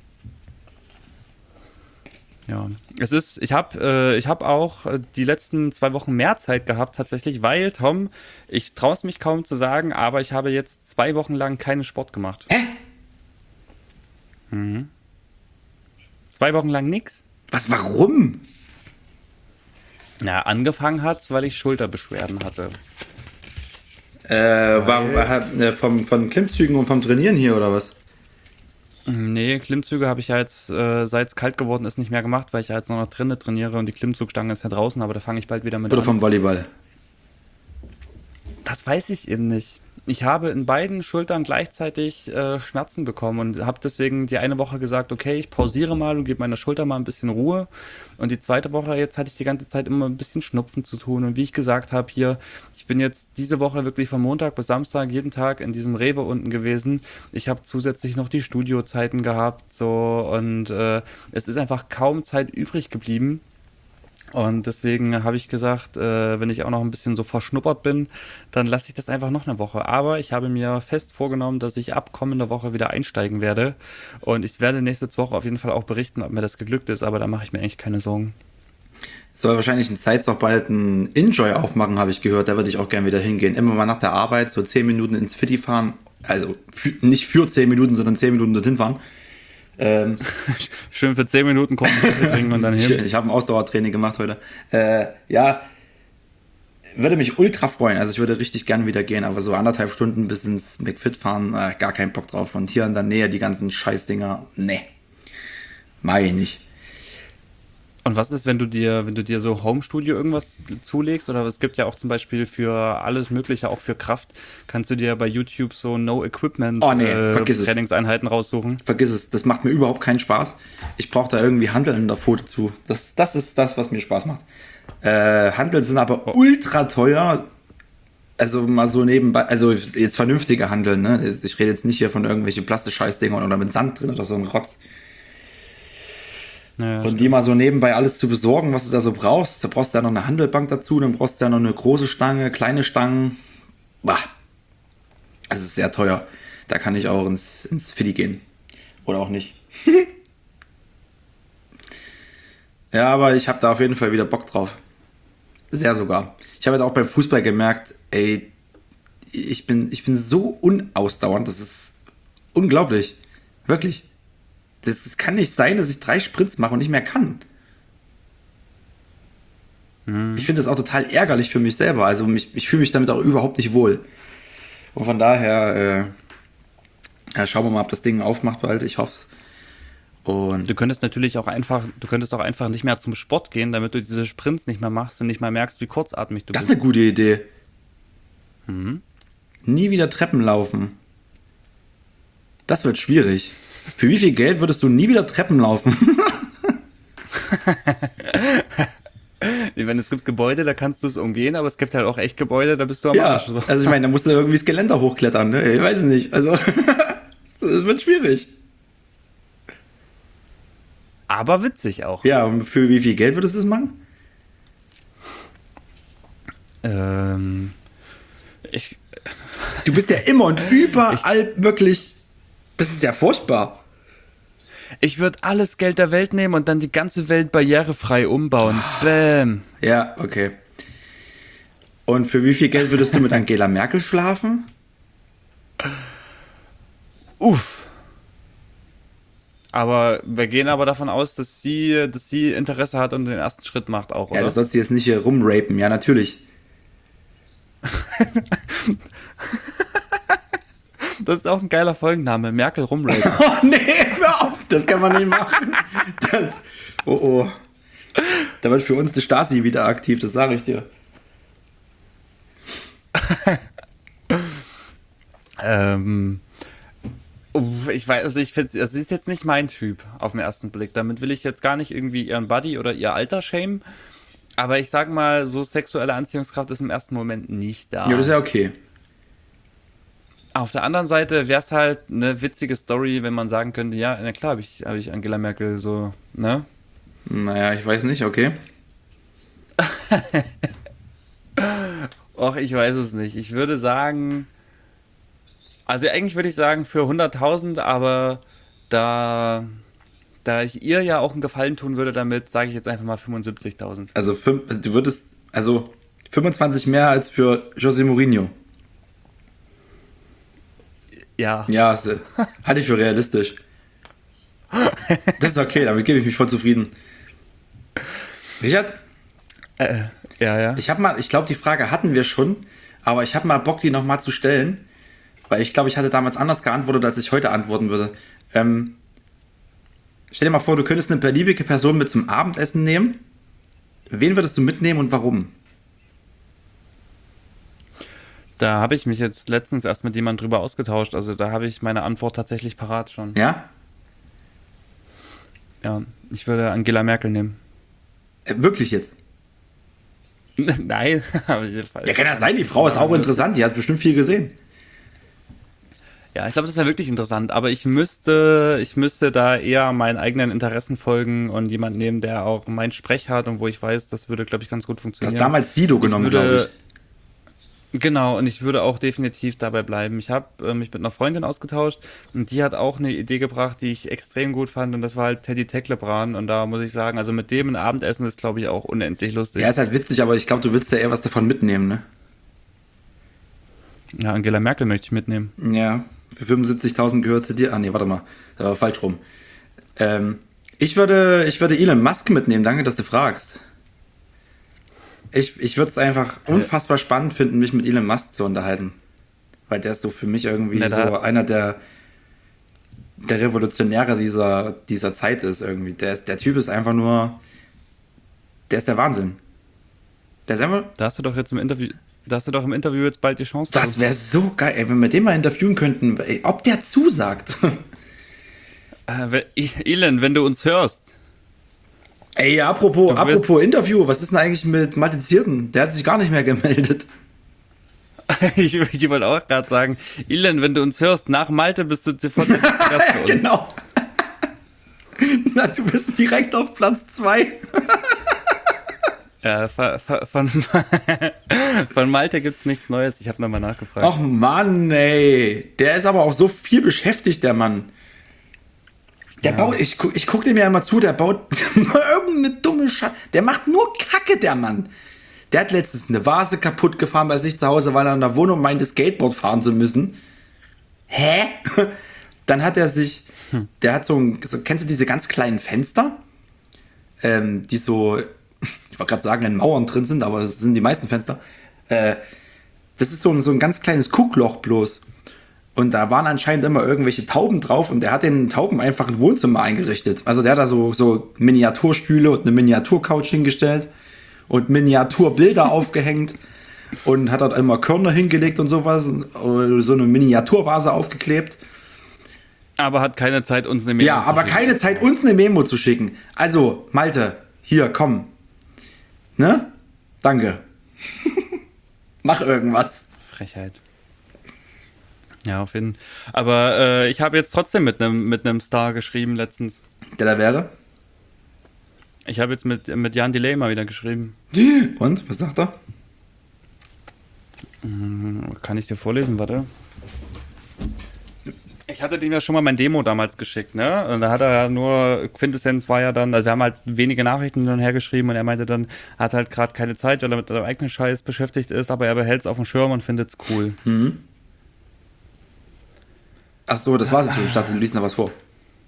Ja, es ist, ich habe äh, ich hab auch äh, die letzten zwei Wochen mehr Zeit gehabt tatsächlich, weil, Tom, ich traue es mich kaum zu sagen, aber ich habe jetzt zwei Wochen lang keinen Sport gemacht. Hä? Mhm. Zwei Wochen lang nix. Was, warum? Ja, angefangen hat's, weil ich Schulterbeschwerden hatte. Äh, warum, äh, vom, von Klimmzügen und vom Trainieren hier oder was? Nee, Klimmzüge habe ich ja jetzt, äh, seit es kalt geworden ist, nicht mehr gemacht, weil ich ja jetzt noch drinnen trainiere und die Klimmzugstange ist ja draußen, aber da fange ich bald wieder mit Oder an. vom Volleyball? Das weiß ich eben nicht. Ich habe in beiden Schultern gleichzeitig äh, Schmerzen bekommen und habe deswegen die eine Woche gesagt, okay, ich pausiere mal und gebe meiner Schulter mal ein bisschen Ruhe. Und die zweite Woche, jetzt hatte ich die ganze Zeit immer ein bisschen Schnupfen zu tun. Und wie ich gesagt habe hier, ich bin jetzt diese Woche wirklich von Montag bis Samstag jeden Tag in diesem Rewe unten gewesen. Ich habe zusätzlich noch die Studiozeiten gehabt, so, und äh, es ist einfach kaum Zeit übrig geblieben. Und deswegen habe ich gesagt, äh, wenn ich auch noch ein bisschen so verschnuppert bin, dann lasse ich das einfach noch eine Woche. Aber ich habe mir fest vorgenommen, dass ich ab kommender Woche wieder einsteigen werde. Und ich werde nächste Woche auf jeden Fall auch berichten, ob mir das geglückt ist. Aber da mache ich mir eigentlich keine Sorgen. Soll wahrscheinlich in Zeit auch bald ein Enjoy aufmachen, habe ich gehört. Da würde ich auch gerne wieder hingehen. Immer mal nach der Arbeit so zehn Minuten ins Fitti fahren. Also für, nicht für zehn Minuten, sondern zehn Minuten dorthin fahren. Ähm, Schön für zehn Minuten Kaffee trinken und dann hin. Ich, ich habe ein Ausdauertraining gemacht heute. Äh, ja, würde mich ultra freuen. Also ich würde richtig gerne wieder gehen, aber so anderthalb Stunden bis ins McFit fahren, äh, gar keinen Bock drauf. Und hier in der Nähe die ganzen Scheißdinger, ne, mag ich nicht. Und was ist, wenn du dir, wenn du dir so Homestudio irgendwas zulegst? Oder es gibt ja auch zum Beispiel für alles Mögliche, auch für Kraft, kannst du dir bei YouTube so No-Equipment Oh, nee, äh, vergiss es. Trainingseinheiten raussuchen. Vergiss es, das macht mir überhaupt keinen Spaß. Ich brauche da irgendwie Hanteln davor dazu. Das, das ist das, was mir Spaß macht. Äh, Hanteln sind aber Oh. ultra teuer. Also mal so nebenbei, also jetzt vernünftiger handeln, ne? Ich rede jetzt nicht hier von irgendwelchen Plastikscheißdingern oder mit Sand drin oder so ein Rotz. Naja, Und die mal so nebenbei alles zu besorgen, was du da so brauchst. Da brauchst du ja noch eine Handelbank dazu, dann brauchst du ja noch eine große Stange, kleine Stangen. Bah. Das ist sehr teuer. Da kann ich auch ins, ins Fiddy gehen. Oder auch nicht. Ja, aber ich habe da auf jeden Fall wieder Bock drauf. Sehr sogar. Ich habe halt auch beim Fußball gemerkt, ey, ich bin, ich bin so unausdauernd, das ist unglaublich. Wirklich. Das, das kann nicht sein, dass ich drei Sprints mache und nicht mehr kann. Hm. Ich finde das auch total ärgerlich für mich selber. Also mich, ich fühle mich damit auch überhaupt nicht wohl. Und von daher, äh, ja, schauen wir mal, ob das Ding aufmacht bald. Ich hoffe es. Und Du könntest natürlich auch einfach, du könntest auch einfach nicht mehr zum Sport gehen, damit du diese Sprints nicht mehr machst und nicht mehr merkst, wie kurzatmig du das ist bist. eine gute Idee. Mhm. Nie wieder Treppen laufen. Das wird schwierig. Für wie viel Geld würdest du nie wieder Treppen laufen? Wenn es gibt Gebäude, da kannst du es umgehen, aber es gibt halt auch echt Gebäude, da bist du am Ja, Arsch. So. also ich meine, da musst du irgendwie das Geländer hochklettern, ne? Ich weiß nicht. Also, das wird schwierig. Aber witzig auch. Ja, und für wie viel Geld würdest du das machen? Ähm, ich, Du bist ja immer und überall wirklich. Das ist ja furchtbar. ich würde alles Geld der Welt nehmen und dann die ganze Welt barrierefrei umbauen. Bäm. Ja, okay. Und für wie viel Geld würdest du mit Angela Merkel schlafen? Uff. Aber wir gehen aber davon aus, dass sie, dass sie Interesse hat und den ersten Schritt macht auch, oder? Ja, du sollst sie jetzt nicht hier rumrapen. Ja, natürlich. Das ist auch ein geiler Folgenname. Merkel rumrapen. Oh, nee, hör auf. Das kann man nicht machen. Das, oh, oh. Da wird für uns die Stasi wieder aktiv, das sage ich dir. ähm... Uff, Ich weiß, also ich finde, das ist jetzt nicht mein Typ auf den ersten Blick. Damit will ich jetzt gar nicht irgendwie ihren Buddy oder ihr Alter shamen. Aber ich sag mal, so sexuelle Anziehungskraft ist im ersten Moment nicht da. Ja, das ist ja okay. Auf der anderen Seite wäre es halt eine witzige Story, wenn man sagen könnte, ja, na klar habe ich, hab ich Angela Merkel so, ne? Naja, ich weiß nicht, okay. Och, ich weiß es nicht. Ich würde sagen, also eigentlich würde ich sagen für hunderttausend, aber da, da ich ihr ja auch einen Gefallen tun würde damit, sage ich jetzt einfach mal fünfundsiebzigtausend. Also fünf, du würdest, also fünfundzwanzig mehr als für José Mourinho. Ja. Ja, das, äh, halte ich für realistisch. Das ist okay, damit gebe ich mich voll zufrieden. Richard, Äh, ja, ja. ich habe mal, ich glaube, die Frage hatten wir schon, aber ich habe mal Bock, die nochmal zu stellen, weil ich glaube, ich hatte damals anders geantwortet, als ich heute antworten würde. Ähm, stell dir mal vor, du könntest eine beliebige Person mit zum Abendessen nehmen. Wen würdest du mitnehmen und warum? Da habe ich mich jetzt letztens erst mit jemandem drüber ausgetauscht. Also da habe ich meine Antwort tatsächlich parat schon. Ja? Ja, ich würde Angela Merkel nehmen. Äh, wirklich jetzt? Nein. aber ich- Ja, kann das sein, die Frau ist auch interessant, die hat bestimmt viel gesehen. Ja, ich glaube, das wäre wirklich interessant. Aber ich müsste, ich müsste da eher meinen eigenen Interessen folgen und jemanden nehmen, der auch meinen Sprech hat und wo ich weiß, das würde, glaube ich, ganz gut Du hast funktionieren. damals Sido genommen, Ich würde- glaube ich. Genau, und ich würde auch definitiv dabei bleiben. Ich habe äh, mich mit einer Freundin ausgetauscht und die hat auch eine Idee gebracht, die ich extrem gut fand und das war halt Teddy Tecklebrand und da muss ich sagen, also mit dem ein Abendessen ist, glaube ich, auch unendlich lustig. Ja, ist halt witzig, aber ich glaube, du willst ja eher was davon mitnehmen, ne? Ja, Angela Merkel möchte ich mitnehmen. Ja, für fünfundsiebzigtausend gehört zu dir. Ah, nee, warte mal. Das war falsch rum. Ähm, ich würde, ich würde Elon Musk mitnehmen. Danke, dass du fragst. Ich, ich würde es einfach unfassbar spannend finden, mich mit Elon Musk zu unterhalten. Weil der ist so für mich irgendwie Na, da- so einer der, der Revolutionäre dieser, dieser Zeit ist irgendwie. Der, ist, der Typ ist einfach nur, der ist der Wahnsinn. Der ist einfach, Da hast du doch jetzt im Interview, da hast du doch im Interview jetzt bald die Chance. das wäre so geil, ey, wenn wir den mal interviewen könnten, ey, ob der zusagt. Äh, wenn- Elon, wenn du uns hörst. Ey, apropos, Du bist- apropos Interview, was ist denn eigentlich mit Malte Zierden? Der hat sich gar nicht mehr gemeldet. ich, ich wollte auch gerade sagen, Ilan, wenn du uns hörst, nach Malte bist du sofort der nächste Gast für uns. Genau. Na, du bist direkt auf Platz zwei. Ja, von, von, von Malte gibt's nichts Neues. Ich habe nochmal nachgefragt. Ach Mann, ey. Der ist aber auch so viel beschäftigt, der Mann. Der Ja. baut, ich, gu- ich guck dem ja immer zu, der baut irgendeine dumme Scheiße. Der macht nur Kacke, der Mann. Der hat letztens eine Vase kaputt gefahren bei sich zu Hause, weil er in der Wohnung meinte, Skateboard fahren zu müssen. Hä? Dann hat er sich, der hat so ein, so, kennst du diese ganz kleinen Fenster? Ähm, die so, ich wollte gerade sagen, in Mauern drin sind, aber das sind die meisten Fenster. Äh, das ist so ein, so ein ganz kleines Guckloch bloß. Und da waren anscheinend immer irgendwelche Tauben drauf und der hat den Tauben einfach ein Wohnzimmer eingerichtet. Also der hat da so, so Miniaturstühle und eine Miniaturcouch hingestellt und Miniaturbilder aufgehängt und hat dort immer Körner hingelegt und sowas und so eine Miniaturvase aufgeklebt. Aber hat keine Zeit, uns eine Memo Ja, zu aber schicken. keine Zeit, uns eine Memo zu schicken. Also, Malte, hier, komm. Ne? Danke. Mach irgendwas. Frechheit. Ja, auf jeden Fall. Aber äh, ich habe jetzt trotzdem mit einem mit einem Star geschrieben letztens. Der da wäre. Ich habe jetzt mit, mit Jan Delay mal wieder geschrieben. Und, was sagt er? Kann ich dir vorlesen, warte. Ich hatte dem ja schon mal mein Demo damals geschickt, ne? Und da hat er ja nur, Quintessenz war ja dann, also wir haben halt wenige Nachrichten hin und her geschrieben und er meinte dann, er hat halt gerade keine Zeit, weil er mit seinem eigenen Scheiß beschäftigt ist, aber er behält es auf dem Schirm und findet es cool. Ach so, das war's jetzt. Ich dachte, du liest noch was vor.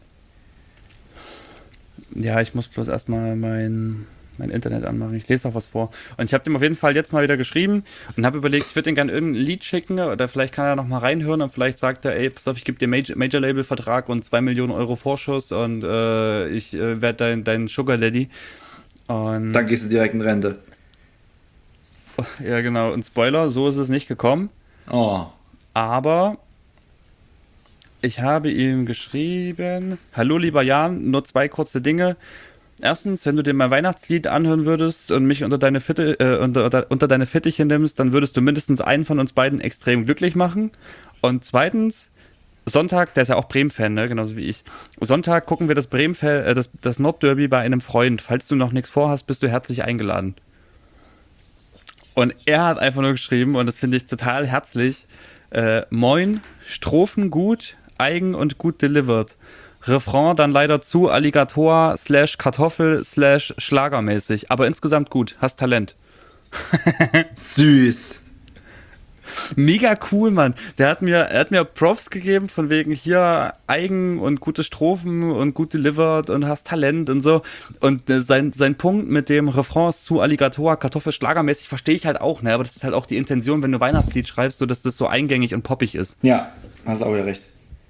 Ja, ich muss bloß erstmal mein, mein Internet anmachen. Ich lese auch was vor. Und ich habe dem auf jeden Fall jetzt mal wieder geschrieben und habe überlegt, ich würde ihm gerne irgendein Lied schicken oder vielleicht kann er noch mal reinhören und vielleicht sagt er, ey, pass auf, ich gebe dir Major- Major-Label-Vertrag und zwei Millionen Euro Vorschuss und äh, ich äh, werde dein, dein Sugar Daddy. Und Dann gehst du direkt in Rente. ja, genau. Und Spoiler, so ist es nicht gekommen. Oh. Aber ich habe ihm geschrieben, hallo lieber Jan, nur zwei kurze Dinge. Erstens, wenn du dir mein Weihnachtslied anhören würdest und mich unter deine, Fitte, äh, unter, unter deine Fittiche nimmst, dann würdest du mindestens einen von uns beiden extrem glücklich machen. Und zweitens, Sonntag, der ist ja auch Bremen-Fan, ne? Genauso wie ich. Sonntag gucken wir das Bremen, äh, das, das Nordderby bei einem Freund. Falls du noch nichts vorhast, bist du herzlich eingeladen. Und er hat einfach nur geschrieben, und das finde ich total herzlich, äh, moin, Strophen gut, eigen und gut delivered. Refrain dann leider zu Alligator slash Kartoffel slash Schlagermäßig. Aber insgesamt gut, hast Talent. Süß. Mega cool, Mann. Der hat mir, er hat mir Props gegeben von wegen hier eigen und gute Strophen und gut delivered und hast Talent und so. Und äh, sein, sein Punkt mit dem Refrain ist zu Alligator, Kartoffel schlagermäßig verstehe ich halt auch, ne? Aber das ist halt auch die Intention, wenn du Weihnachtslied schreibst, so dass das so eingängig und poppig ist. Ja, hast auch wieder recht.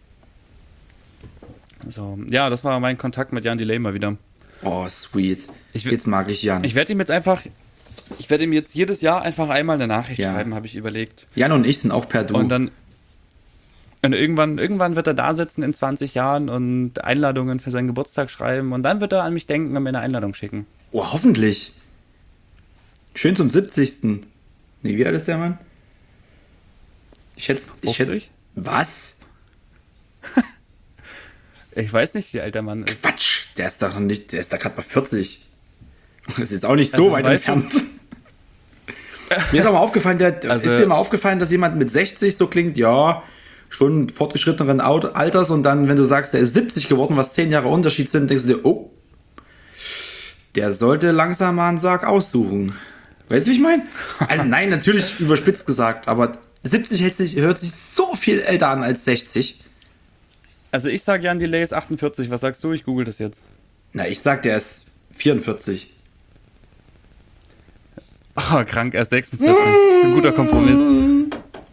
So, ja, das war mein Kontakt mit Jan Delay mal wieder. Oh, sweet. Ich will- Jetzt mag ich Jan. Ich werde ihm jetzt einfach, ich werde ihm jetzt jedes Jahr einfach einmal eine Nachricht Ja. schreiben, habe ich überlegt. Jan und ich sind auch per Du. Und dann und irgendwann, irgendwann wird er da sitzen in zwanzig Jahren und Einladungen für seinen Geburtstag schreiben und dann wird er an mich denken und mir eine Einladung schicken. Oh, hoffentlich. Schön zum siebzigsten. Nee, wie alt ist der Mann? Ich schätze. Ich schätze. fünfzig? Was? Ich weiß nicht, wie alt der Mann ist. Quatsch. Der ist doch noch nicht. Der ist da gerade mal vierzig. Das ist jetzt auch nicht so Also, weit weißt du- entfernt. Mir ist auch mal aufgefallen, der, Also- ist dir mal aufgefallen, dass jemand mit sechzig so klingt, ja, schon fortgeschritteneren Au- Alters und dann, wenn du sagst, der ist siebzig geworden, was zehn Jahre Unterschied sind, denkst du dir, oh, der sollte langsam mal einen Sarg aussuchen. Weißt du, wie ich meine? Also nein, natürlich überspitzt gesagt, aber siebzig hört sich, hört sich so viel älter an als sechzig. Also ich sage Jan Delay ist achtundvierzig, was sagst du? Ich google das jetzt. Na, ich sag, der ist vierundvierzig. Oh, krank, er ist sechsundvierzig. Das ist ein guter Kompromiss.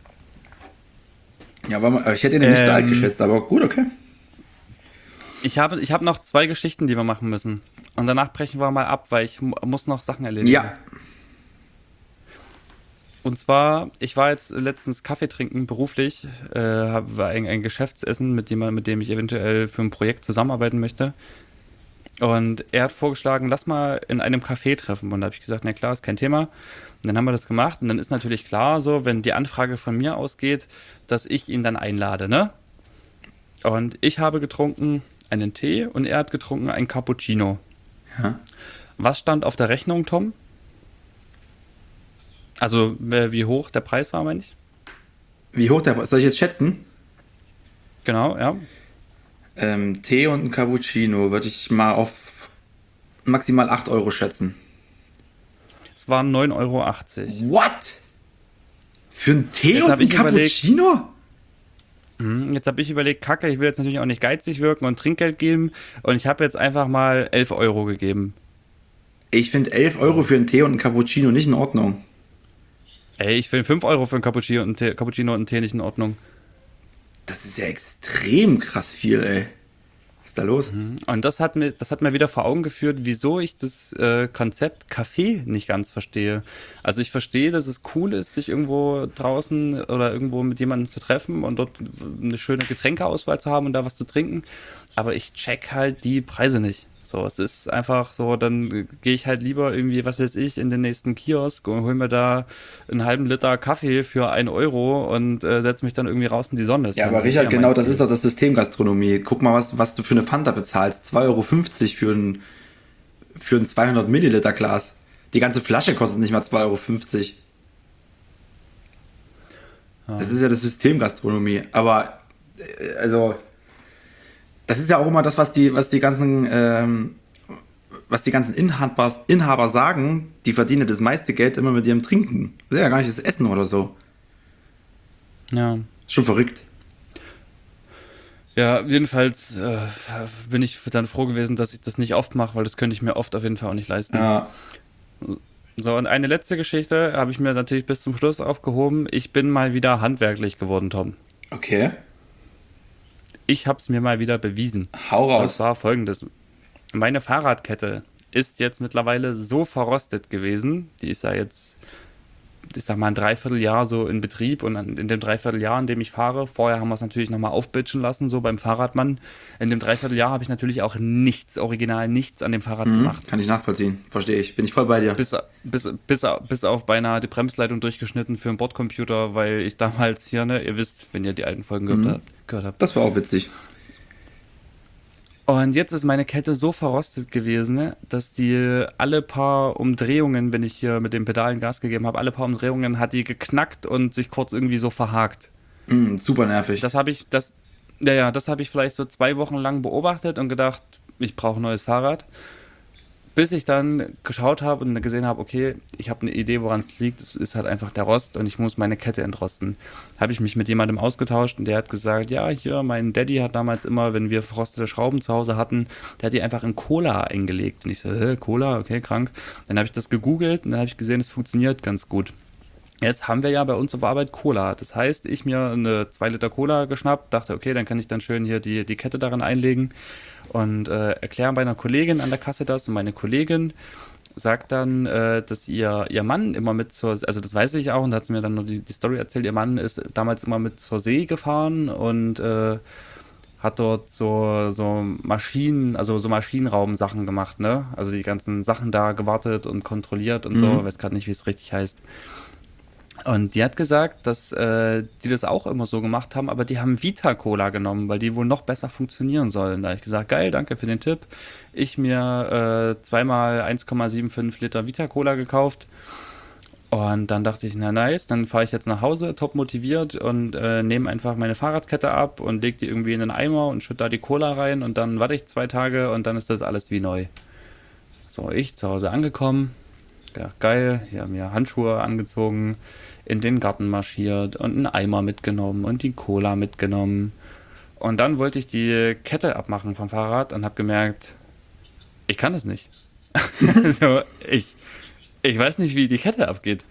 Ja, war mal, ich hätte ihn nicht so Ähm. alt geschätzt, aber gut, okay. Ich habe, ich habe noch zwei Geschichten, die wir machen müssen. Und danach brechen wir mal ab, weil ich mu- muss noch Sachen erledigen. Ja, Und zwar, ich war jetzt letztens Kaffee trinken, beruflich, äh, hab- war ein, ein Geschäftsessen mit jemandem, mit dem ich eventuell für ein Projekt zusammenarbeiten möchte. Und er hat vorgeschlagen, lass mal in einem Café treffen. Und da habe ich gesagt, na klar, ist kein Thema. Und dann haben wir das gemacht. Und dann ist natürlich klar so, wenn die Anfrage von mir ausgeht, dass ich ihn dann einlade, ne? Und ich habe getrunken einen Tee und er hat getrunken einen Cappuccino. Ja. Was stand auf der Rechnung, Tom? Also, wie hoch der Preis war, meine ich? Wie hoch der, soll ich jetzt schätzen? Genau, ja. Ähm, Tee und ein Cappuccino würde ich mal auf maximal acht Euro schätzen. Es waren neun Euro achtzig. What? Für einen Tee Jetzt und hab ein ich überlegt- Cappuccino? Mhm, Jetzt habe ich überlegt, kacke, ich will jetzt natürlich auch nicht geizig wirken und Trinkgeld geben. Und ich habe jetzt einfach mal elf Euro gegeben. Ich finde elf Euro für einen Tee und ein Cappuccino nicht in Ordnung. Ey, ich finde fünf Euro für einen Cappuccino und, Tee, Cappuccino und einen Tee nicht in Ordnung. Das ist ja extrem krass viel, ey. Was ist da los? Und das hat mir, das hat mir wieder vor Augen geführt, wieso ich das äh, Konzept Kaffee nicht ganz verstehe. Also ich verstehe, dass es cool ist, sich irgendwo draußen oder irgendwo mit jemandem zu treffen und dort eine schöne Getränkeauswahl zu haben und da was zu trinken. Aber ich check halt die Preise nicht. So, es ist einfach so, dann äh, gehe ich halt lieber irgendwie, was weiß ich, in den nächsten Kiosk und hol mir da einen halben Liter Kaffee für einen Euro und äh, setze mich dann irgendwie raus in die Sonne. Das Ja, ist aber dann Richard, eher genau mein das Stil. ist doch das System Gastronomie. Guck mal, was, was du für eine Fanta bezahlst. zwei Euro fünfzig für ein, für ein zweihundert Milliliter Glas. Die ganze Flasche kostet nicht mal zwei Euro fünfzig. Das ist ja das System Gastronomie. Aber, äh, also, das ist ja auch immer das, was die, was die ganzen, ähm, was die ganzen Inhaber, Inhaber sagen, die verdienen das meiste Geld immer mit ihrem Trinken. Das ist ja gar nicht das Essen oder so. Ja. Schon verrückt. Ja, jedenfalls äh, bin ich dann froh gewesen, dass ich das nicht oft mache, weil das könnte ich mir oft auf jeden Fall auch nicht leisten. Ja. So, und eine letzte Geschichte habe ich mir natürlich bis zum Schluss aufgehoben. Ich bin mal wieder handwerklich geworden, Tom. Okay. Ich habe es mir mal wieder bewiesen. Hau Und raus. zwar folgendes. Meine Fahrradkette ist jetzt mittlerweile so verrostet gewesen. Die ist ja jetzt, ich sag mal, ein Dreivierteljahr so in Betrieb. Und in dem Dreivierteljahr, in dem ich fahre, vorher haben wir es natürlich nochmal aufbitschen lassen, so beim Fahrradmann. In dem Dreivierteljahr habe ich natürlich auch nichts, original nichts an dem Fahrrad gemacht. Kann ich nachvollziehen. Verstehe ich. Bin ich voll bei dir. Bis, bis, bis, bis auf beinahe die Bremsleitung durchgeschnitten für einen Bordcomputer, weil ich damals hier, ne, ihr wisst, wenn ihr die alten Folgen gehört habt, gehört habt. Das war auch witzig. Und jetzt ist meine Kette so verrostet gewesen, ne, dass die alle paar Umdrehungen, wenn ich hier mit den Pedalen Gas gegeben habe, alle paar Umdrehungen hat die geknackt und sich kurz irgendwie so verhakt. Mm, super nervig. Das habe ich, das, ja, ja, das habe ich vielleicht so zwei Wochen lang beobachtet und gedacht, ich brauche ein neues Fahrrad. Bis ich dann geschaut habe und gesehen habe, okay, ich habe eine Idee, woran es liegt. Es ist halt einfach der Rost und ich muss meine Kette entrosten. Habe ich mich mit jemandem ausgetauscht und der hat gesagt, ja, hier, mein Daddy hat damals immer, wenn wir verrostete Schrauben zu Hause hatten, der hat die einfach in Cola eingelegt. Und ich so, hä, Cola, okay, krank. Dann habe ich das gegoogelt und dann habe ich gesehen, es funktioniert ganz gut. Jetzt haben wir ja bei uns auf Arbeit Cola. Das heißt, ich mir eine zwei Liter Cola geschnappt, dachte, okay, dann kann ich dann schön hier die, die Kette darin einlegen und äh, erkläre bei einer Kollegin an der Kasse das. Und meine Kollegin sagt dann, äh, dass ihr, ihr Mann immer mit zur, also das weiß ich auch und da hat sie mir dann nur die, die Story erzählt, ihr Mann ist damals immer mit zur See gefahren und äh, hat dort so, so Maschinen, also so Maschinenraum-Sachen gemacht, ne? Also die ganzen Sachen da gewartet und kontrolliert und so, Mhm. weiß gerade nicht, wie es richtig heißt. Und die hat gesagt, dass äh, die das auch immer so gemacht haben, aber die haben Vita-Cola genommen, weil die wohl noch besser funktionieren sollen. Da habe ich gesagt, geil, danke für den Tipp. Ich mir äh, zweimal eins Komma fünfundsiebzig Liter Vita-Cola gekauft. Und dann dachte ich, na nice, dann fahre ich jetzt nach Hause, top motiviert und äh, nehme einfach meine Fahrradkette ab und lege die irgendwie in den Eimer und schütte da die Cola rein und dann warte ich zwei Tage und dann ist das alles wie neu. So, ich zu Hause angekommen. Ja, geil, hier haben mir Handschuhe angezogen, in den Garten marschiert und einen Eimer mitgenommen und die Cola mitgenommen. Und dann wollte ich die Kette abmachen vom Fahrrad und habe gemerkt, ich kann das nicht. so, ich, ich weiß nicht, wie die Kette abgeht.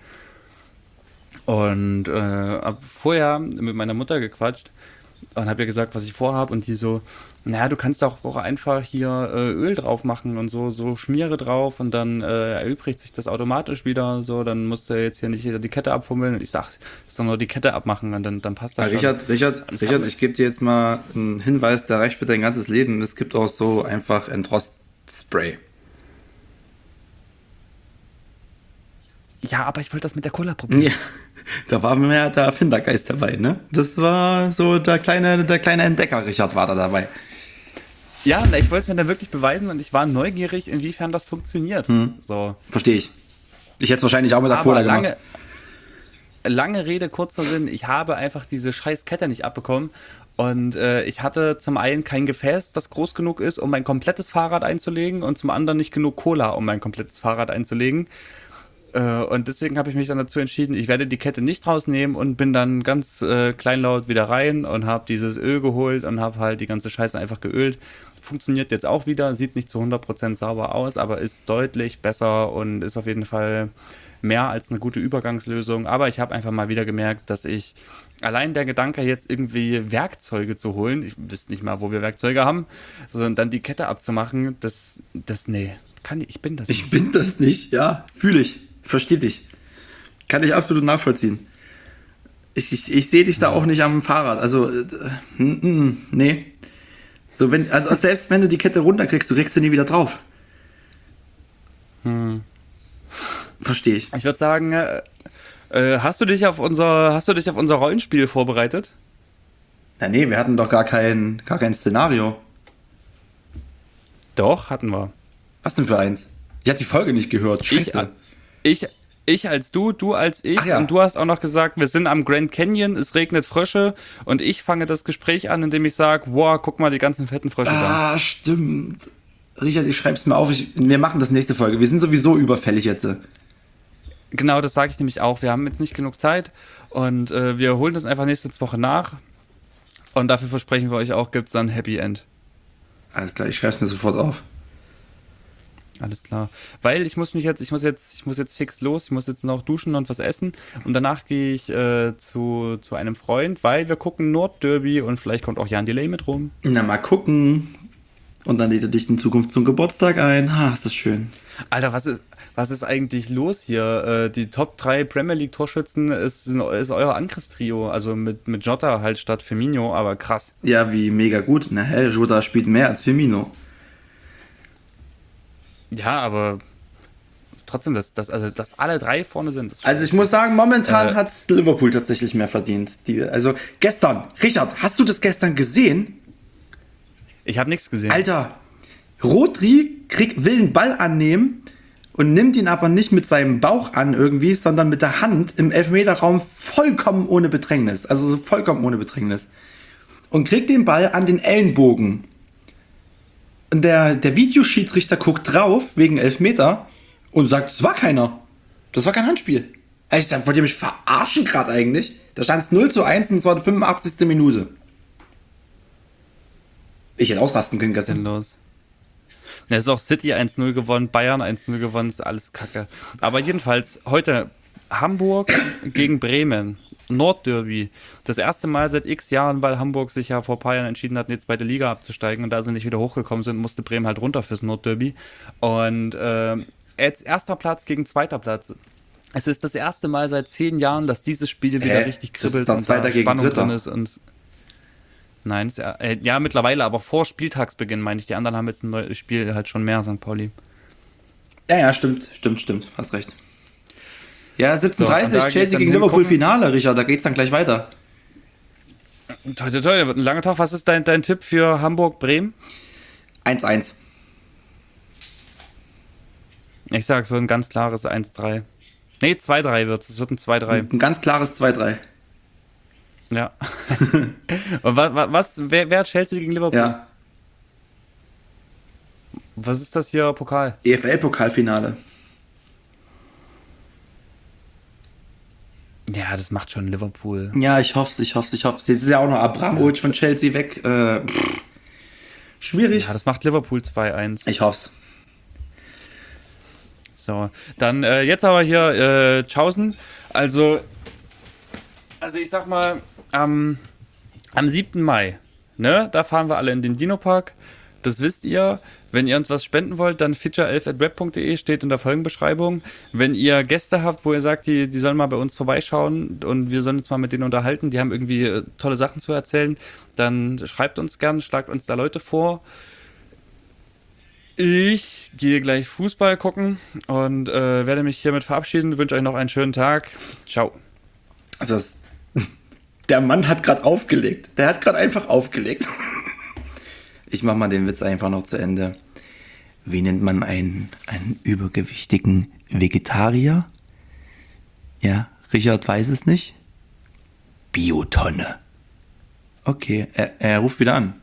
Und äh, habe vorher mit meiner Mutter gequatscht und habe ihr gesagt, was ich vorhabe und die so, naja, du kannst doch auch einfach hier äh, Öl drauf machen und so, so Schmiere drauf und dann äh, erübrigt sich das automatisch wieder, so, dann musst du jetzt hier nicht die Kette abfummeln und ich sag, ist doch nur die Kette abmachen und dann, dann passt das Ah, schon. Richard, Richard, Ich Richard, hab- ich gebe dir jetzt mal einen Hinweis, der reicht für dein ganzes Leben. Es gibt auch so einfach Entrost, Spray. Ja, aber ich wollte das mit der Cola probieren. Ja, da war mehr der Erfindergeist dabei, ne? Das war so der kleine, der kleine Entdecker, Richard, war da dabei. Ja, na, ich wollte es mir dann wirklich beweisen und ich war neugierig, inwiefern das funktioniert. Hm. So. Verstehe ich. Ich hätte es wahrscheinlich auch mit der Aber Cola lange, gemacht. lange Rede, kurzer Sinn, ich habe einfach diese scheiß Kette nicht abbekommen und äh, ich hatte zum einen kein Gefäß, das groß genug ist, um mein komplettes Fahrrad einzulegen und zum anderen nicht genug Cola, um mein komplettes Fahrrad einzulegen. Und deswegen habe ich mich dann dazu entschieden, ich werde die Kette nicht rausnehmen und bin dann ganz äh, kleinlaut wieder rein und habe dieses Öl geholt und habe halt die ganze Scheiße einfach geölt. Funktioniert jetzt auch wieder, sieht nicht zu hundert Prozent sauber aus, aber ist deutlich besser und ist auf jeden Fall mehr als eine gute Übergangslösung. Aber ich habe einfach mal wieder gemerkt, dass ich allein der Gedanke, jetzt irgendwie Werkzeuge zu holen, ich wüsste nicht mal, wo wir Werkzeuge haben, sondern dann die Kette abzumachen, das, das, nee, kann ich, ich bin das nicht. Ich bin das nicht, ja, fühle ich. Verstehe dich. Kann ich absolut nachvollziehen. Ich, ich, ich sehe dich da auch nicht am Fahrrad. Also, äh, mm, mm, nee. So, wenn, also selbst wenn du die Kette runterkriegst, du kriegst sie nie wieder drauf. Hm. Verstehe ich. Ich würde sagen, äh, äh, hast du dich auf unser, hast du dich auf unser Rollenspiel vorbereitet? Na nee, wir hatten doch gar kein, gar kein Szenario. Doch, hatten wir. Was denn für eins? Ich hatte die Folge nicht gehört. Scheiße. Ich, ich, ich als du, du als ich. Ach ja. Und du hast auch noch gesagt, wir sind am Grand Canyon, es regnet Frösche. Und ich fange das Gespräch an, indem ich sage, wow, guck mal die ganzen fetten Frösche da. Ah, stimmt. Richard, ich schreib's mir auf. Ich, wir machen das nächste Folge. Wir sind sowieso überfällig jetzt. Genau, das sage ich nämlich auch. Wir haben jetzt nicht genug Zeit. Und äh, wir holen das einfach nächste Woche nach. Und dafür versprechen wir euch auch, gibt es dann Happy End. Alles klar, ich schreib's mir sofort auf. Alles klar. Weil ich muss mich jetzt, ich muss jetzt, ich muss jetzt fix los, ich muss jetzt noch duschen und was essen und danach gehe ich äh, zu, zu einem Freund, weil wir gucken Nordderby und vielleicht kommt auch Jan Delay mit rum. Na, mal gucken. Und dann lädt er dich in Zukunft zum Geburtstag ein. Ah, ist das schön. Alter, was ist, was ist eigentlich los hier? Äh, die Top drei Premier League Torschützen ist, ist euer Angriffstrio, also mit, mit Jota halt statt Firmino, aber krass. Ja, wie mega gut. Na hell, Jota spielt mehr als Firmino. Ja, aber trotzdem, dass, dass, also, dass alle drei vorne sind. Das Also ich muss sagen, momentan Äh. hat Liverpool tatsächlich mehr verdient. Die, also gestern, Richard, hast du das gestern gesehen? ich habe nichts gesehen. Alter, Rodri krieg, will einen Ball annehmen und nimmt ihn aber nicht mit seinem Bauch an irgendwie, sondern mit der Hand im Elfmeterraum vollkommen ohne Bedrängnis. Also so vollkommen ohne Bedrängnis. Und kriegt den Ball an den Ellenbogen. Und der, der Videoschiedsrichter guckt drauf wegen Elfmeter und sagt, das war keiner. Das war kein Handspiel. Ich sag, wollt ihr mich verarschen gerade eigentlich? Da stand es null zu eins und es war die fünfundachtzigste Minute. Ich hätte ausrasten können Was ist denn gestern. los? Na, es ist auch City eins null gewonnen, Bayern eins null gewonnen, ist alles kacke. Aber jedenfalls heute Hamburg gegen Bremen, Nordderby. Das erste Mal seit x Jahren, weil Hamburg sich ja vor ein paar Jahren entschieden hat, in die zweite Liga abzusteigen und da sie nicht wieder hochgekommen sind, musste Bremen halt runter fürs Nordderby. Und äh, jetzt erster Platz gegen zweiter Platz. Es ist das erste Mal seit zehn Jahren, dass dieses Spiel wieder Hä? richtig Das ist kribbelt dann und da Zweiter gegen Spannung Dritter. drin ist und Nein, ist ja, äh, ja, mittlerweile, aber vor Spieltagsbeginn, meine ich. Die anderen haben jetzt ein neues Spiel halt schon mehr, Sankt Pauli. Ja, ja, stimmt, stimmt, stimmt. Hast recht. Ja, siebzehn Uhr dreißig, So, und da geht's Chelsea dann gegen hingucken. Liverpool Finale, Richard. Da geht's dann gleich weiter. Toi, toi, toi, wird ein langer Tag. Was ist dein, dein Tipp für Hamburg-Bremen? eins eins. Ich sag, es wird ein ganz klares eins drei. Nee, zwei drei wird es. Es wird ein zwei drei. Ein ganz klares zwei drei. Ja. Und was, was wer, wer hat Chelsea gegen Liverpool? Ja. Was ist das hier, Pokal? E F L-Pokalfinale. Ja, das macht schon Liverpool. Ja, ich hoffe ich hoffe ich hoffe Jetzt ist ja auch noch Abramovic von Chelsea weg. Äh, pff. Schwierig. Ja, das macht Liverpool zwei eins. Ich hoffe So, dann äh, jetzt aber hier äh, Tschaußen. Also, also ich sag mal, am, am siebten Mai, ne, da fahren wir alle in den Dino-Park. Das wisst ihr. Wenn ihr uns was spenden wollt, dann feature elf at web punkt de steht in der Folgenbeschreibung. Wenn ihr Gäste habt, wo ihr sagt, die, die sollen mal bei uns vorbeischauen und wir sollen uns mal mit denen unterhalten, die haben irgendwie äh, tolle Sachen zu erzählen, dann schreibt uns gern, schlagt uns da Leute vor. Ich gehe gleich Fußball gucken und äh, werde mich hiermit verabschieden. Wünsche euch noch einen schönen Tag. Ciao. Also das, der Mann hat gerade aufgelegt. Der hat gerade einfach aufgelegt. Ich mach mal den Witz einfach noch zu Ende. Wie nennt man einen, einen übergewichtigen Vegetarier? Ja, Richard weiß es nicht. Biotonne. Okay, er, er ruft wieder an.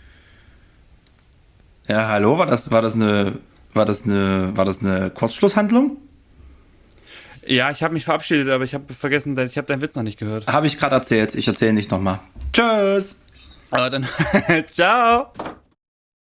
Ja, hallo, war das, war das eine, war das eine, war das eine Kurzschlusshandlung? Ja, ich habe mich verabschiedet, aber ich habe vergessen, ich habe deinen Witz noch nicht gehört. Habe ich gerade erzählt. Ich erzähle nicht nochmal. Tschüss. Aber dann, ciao.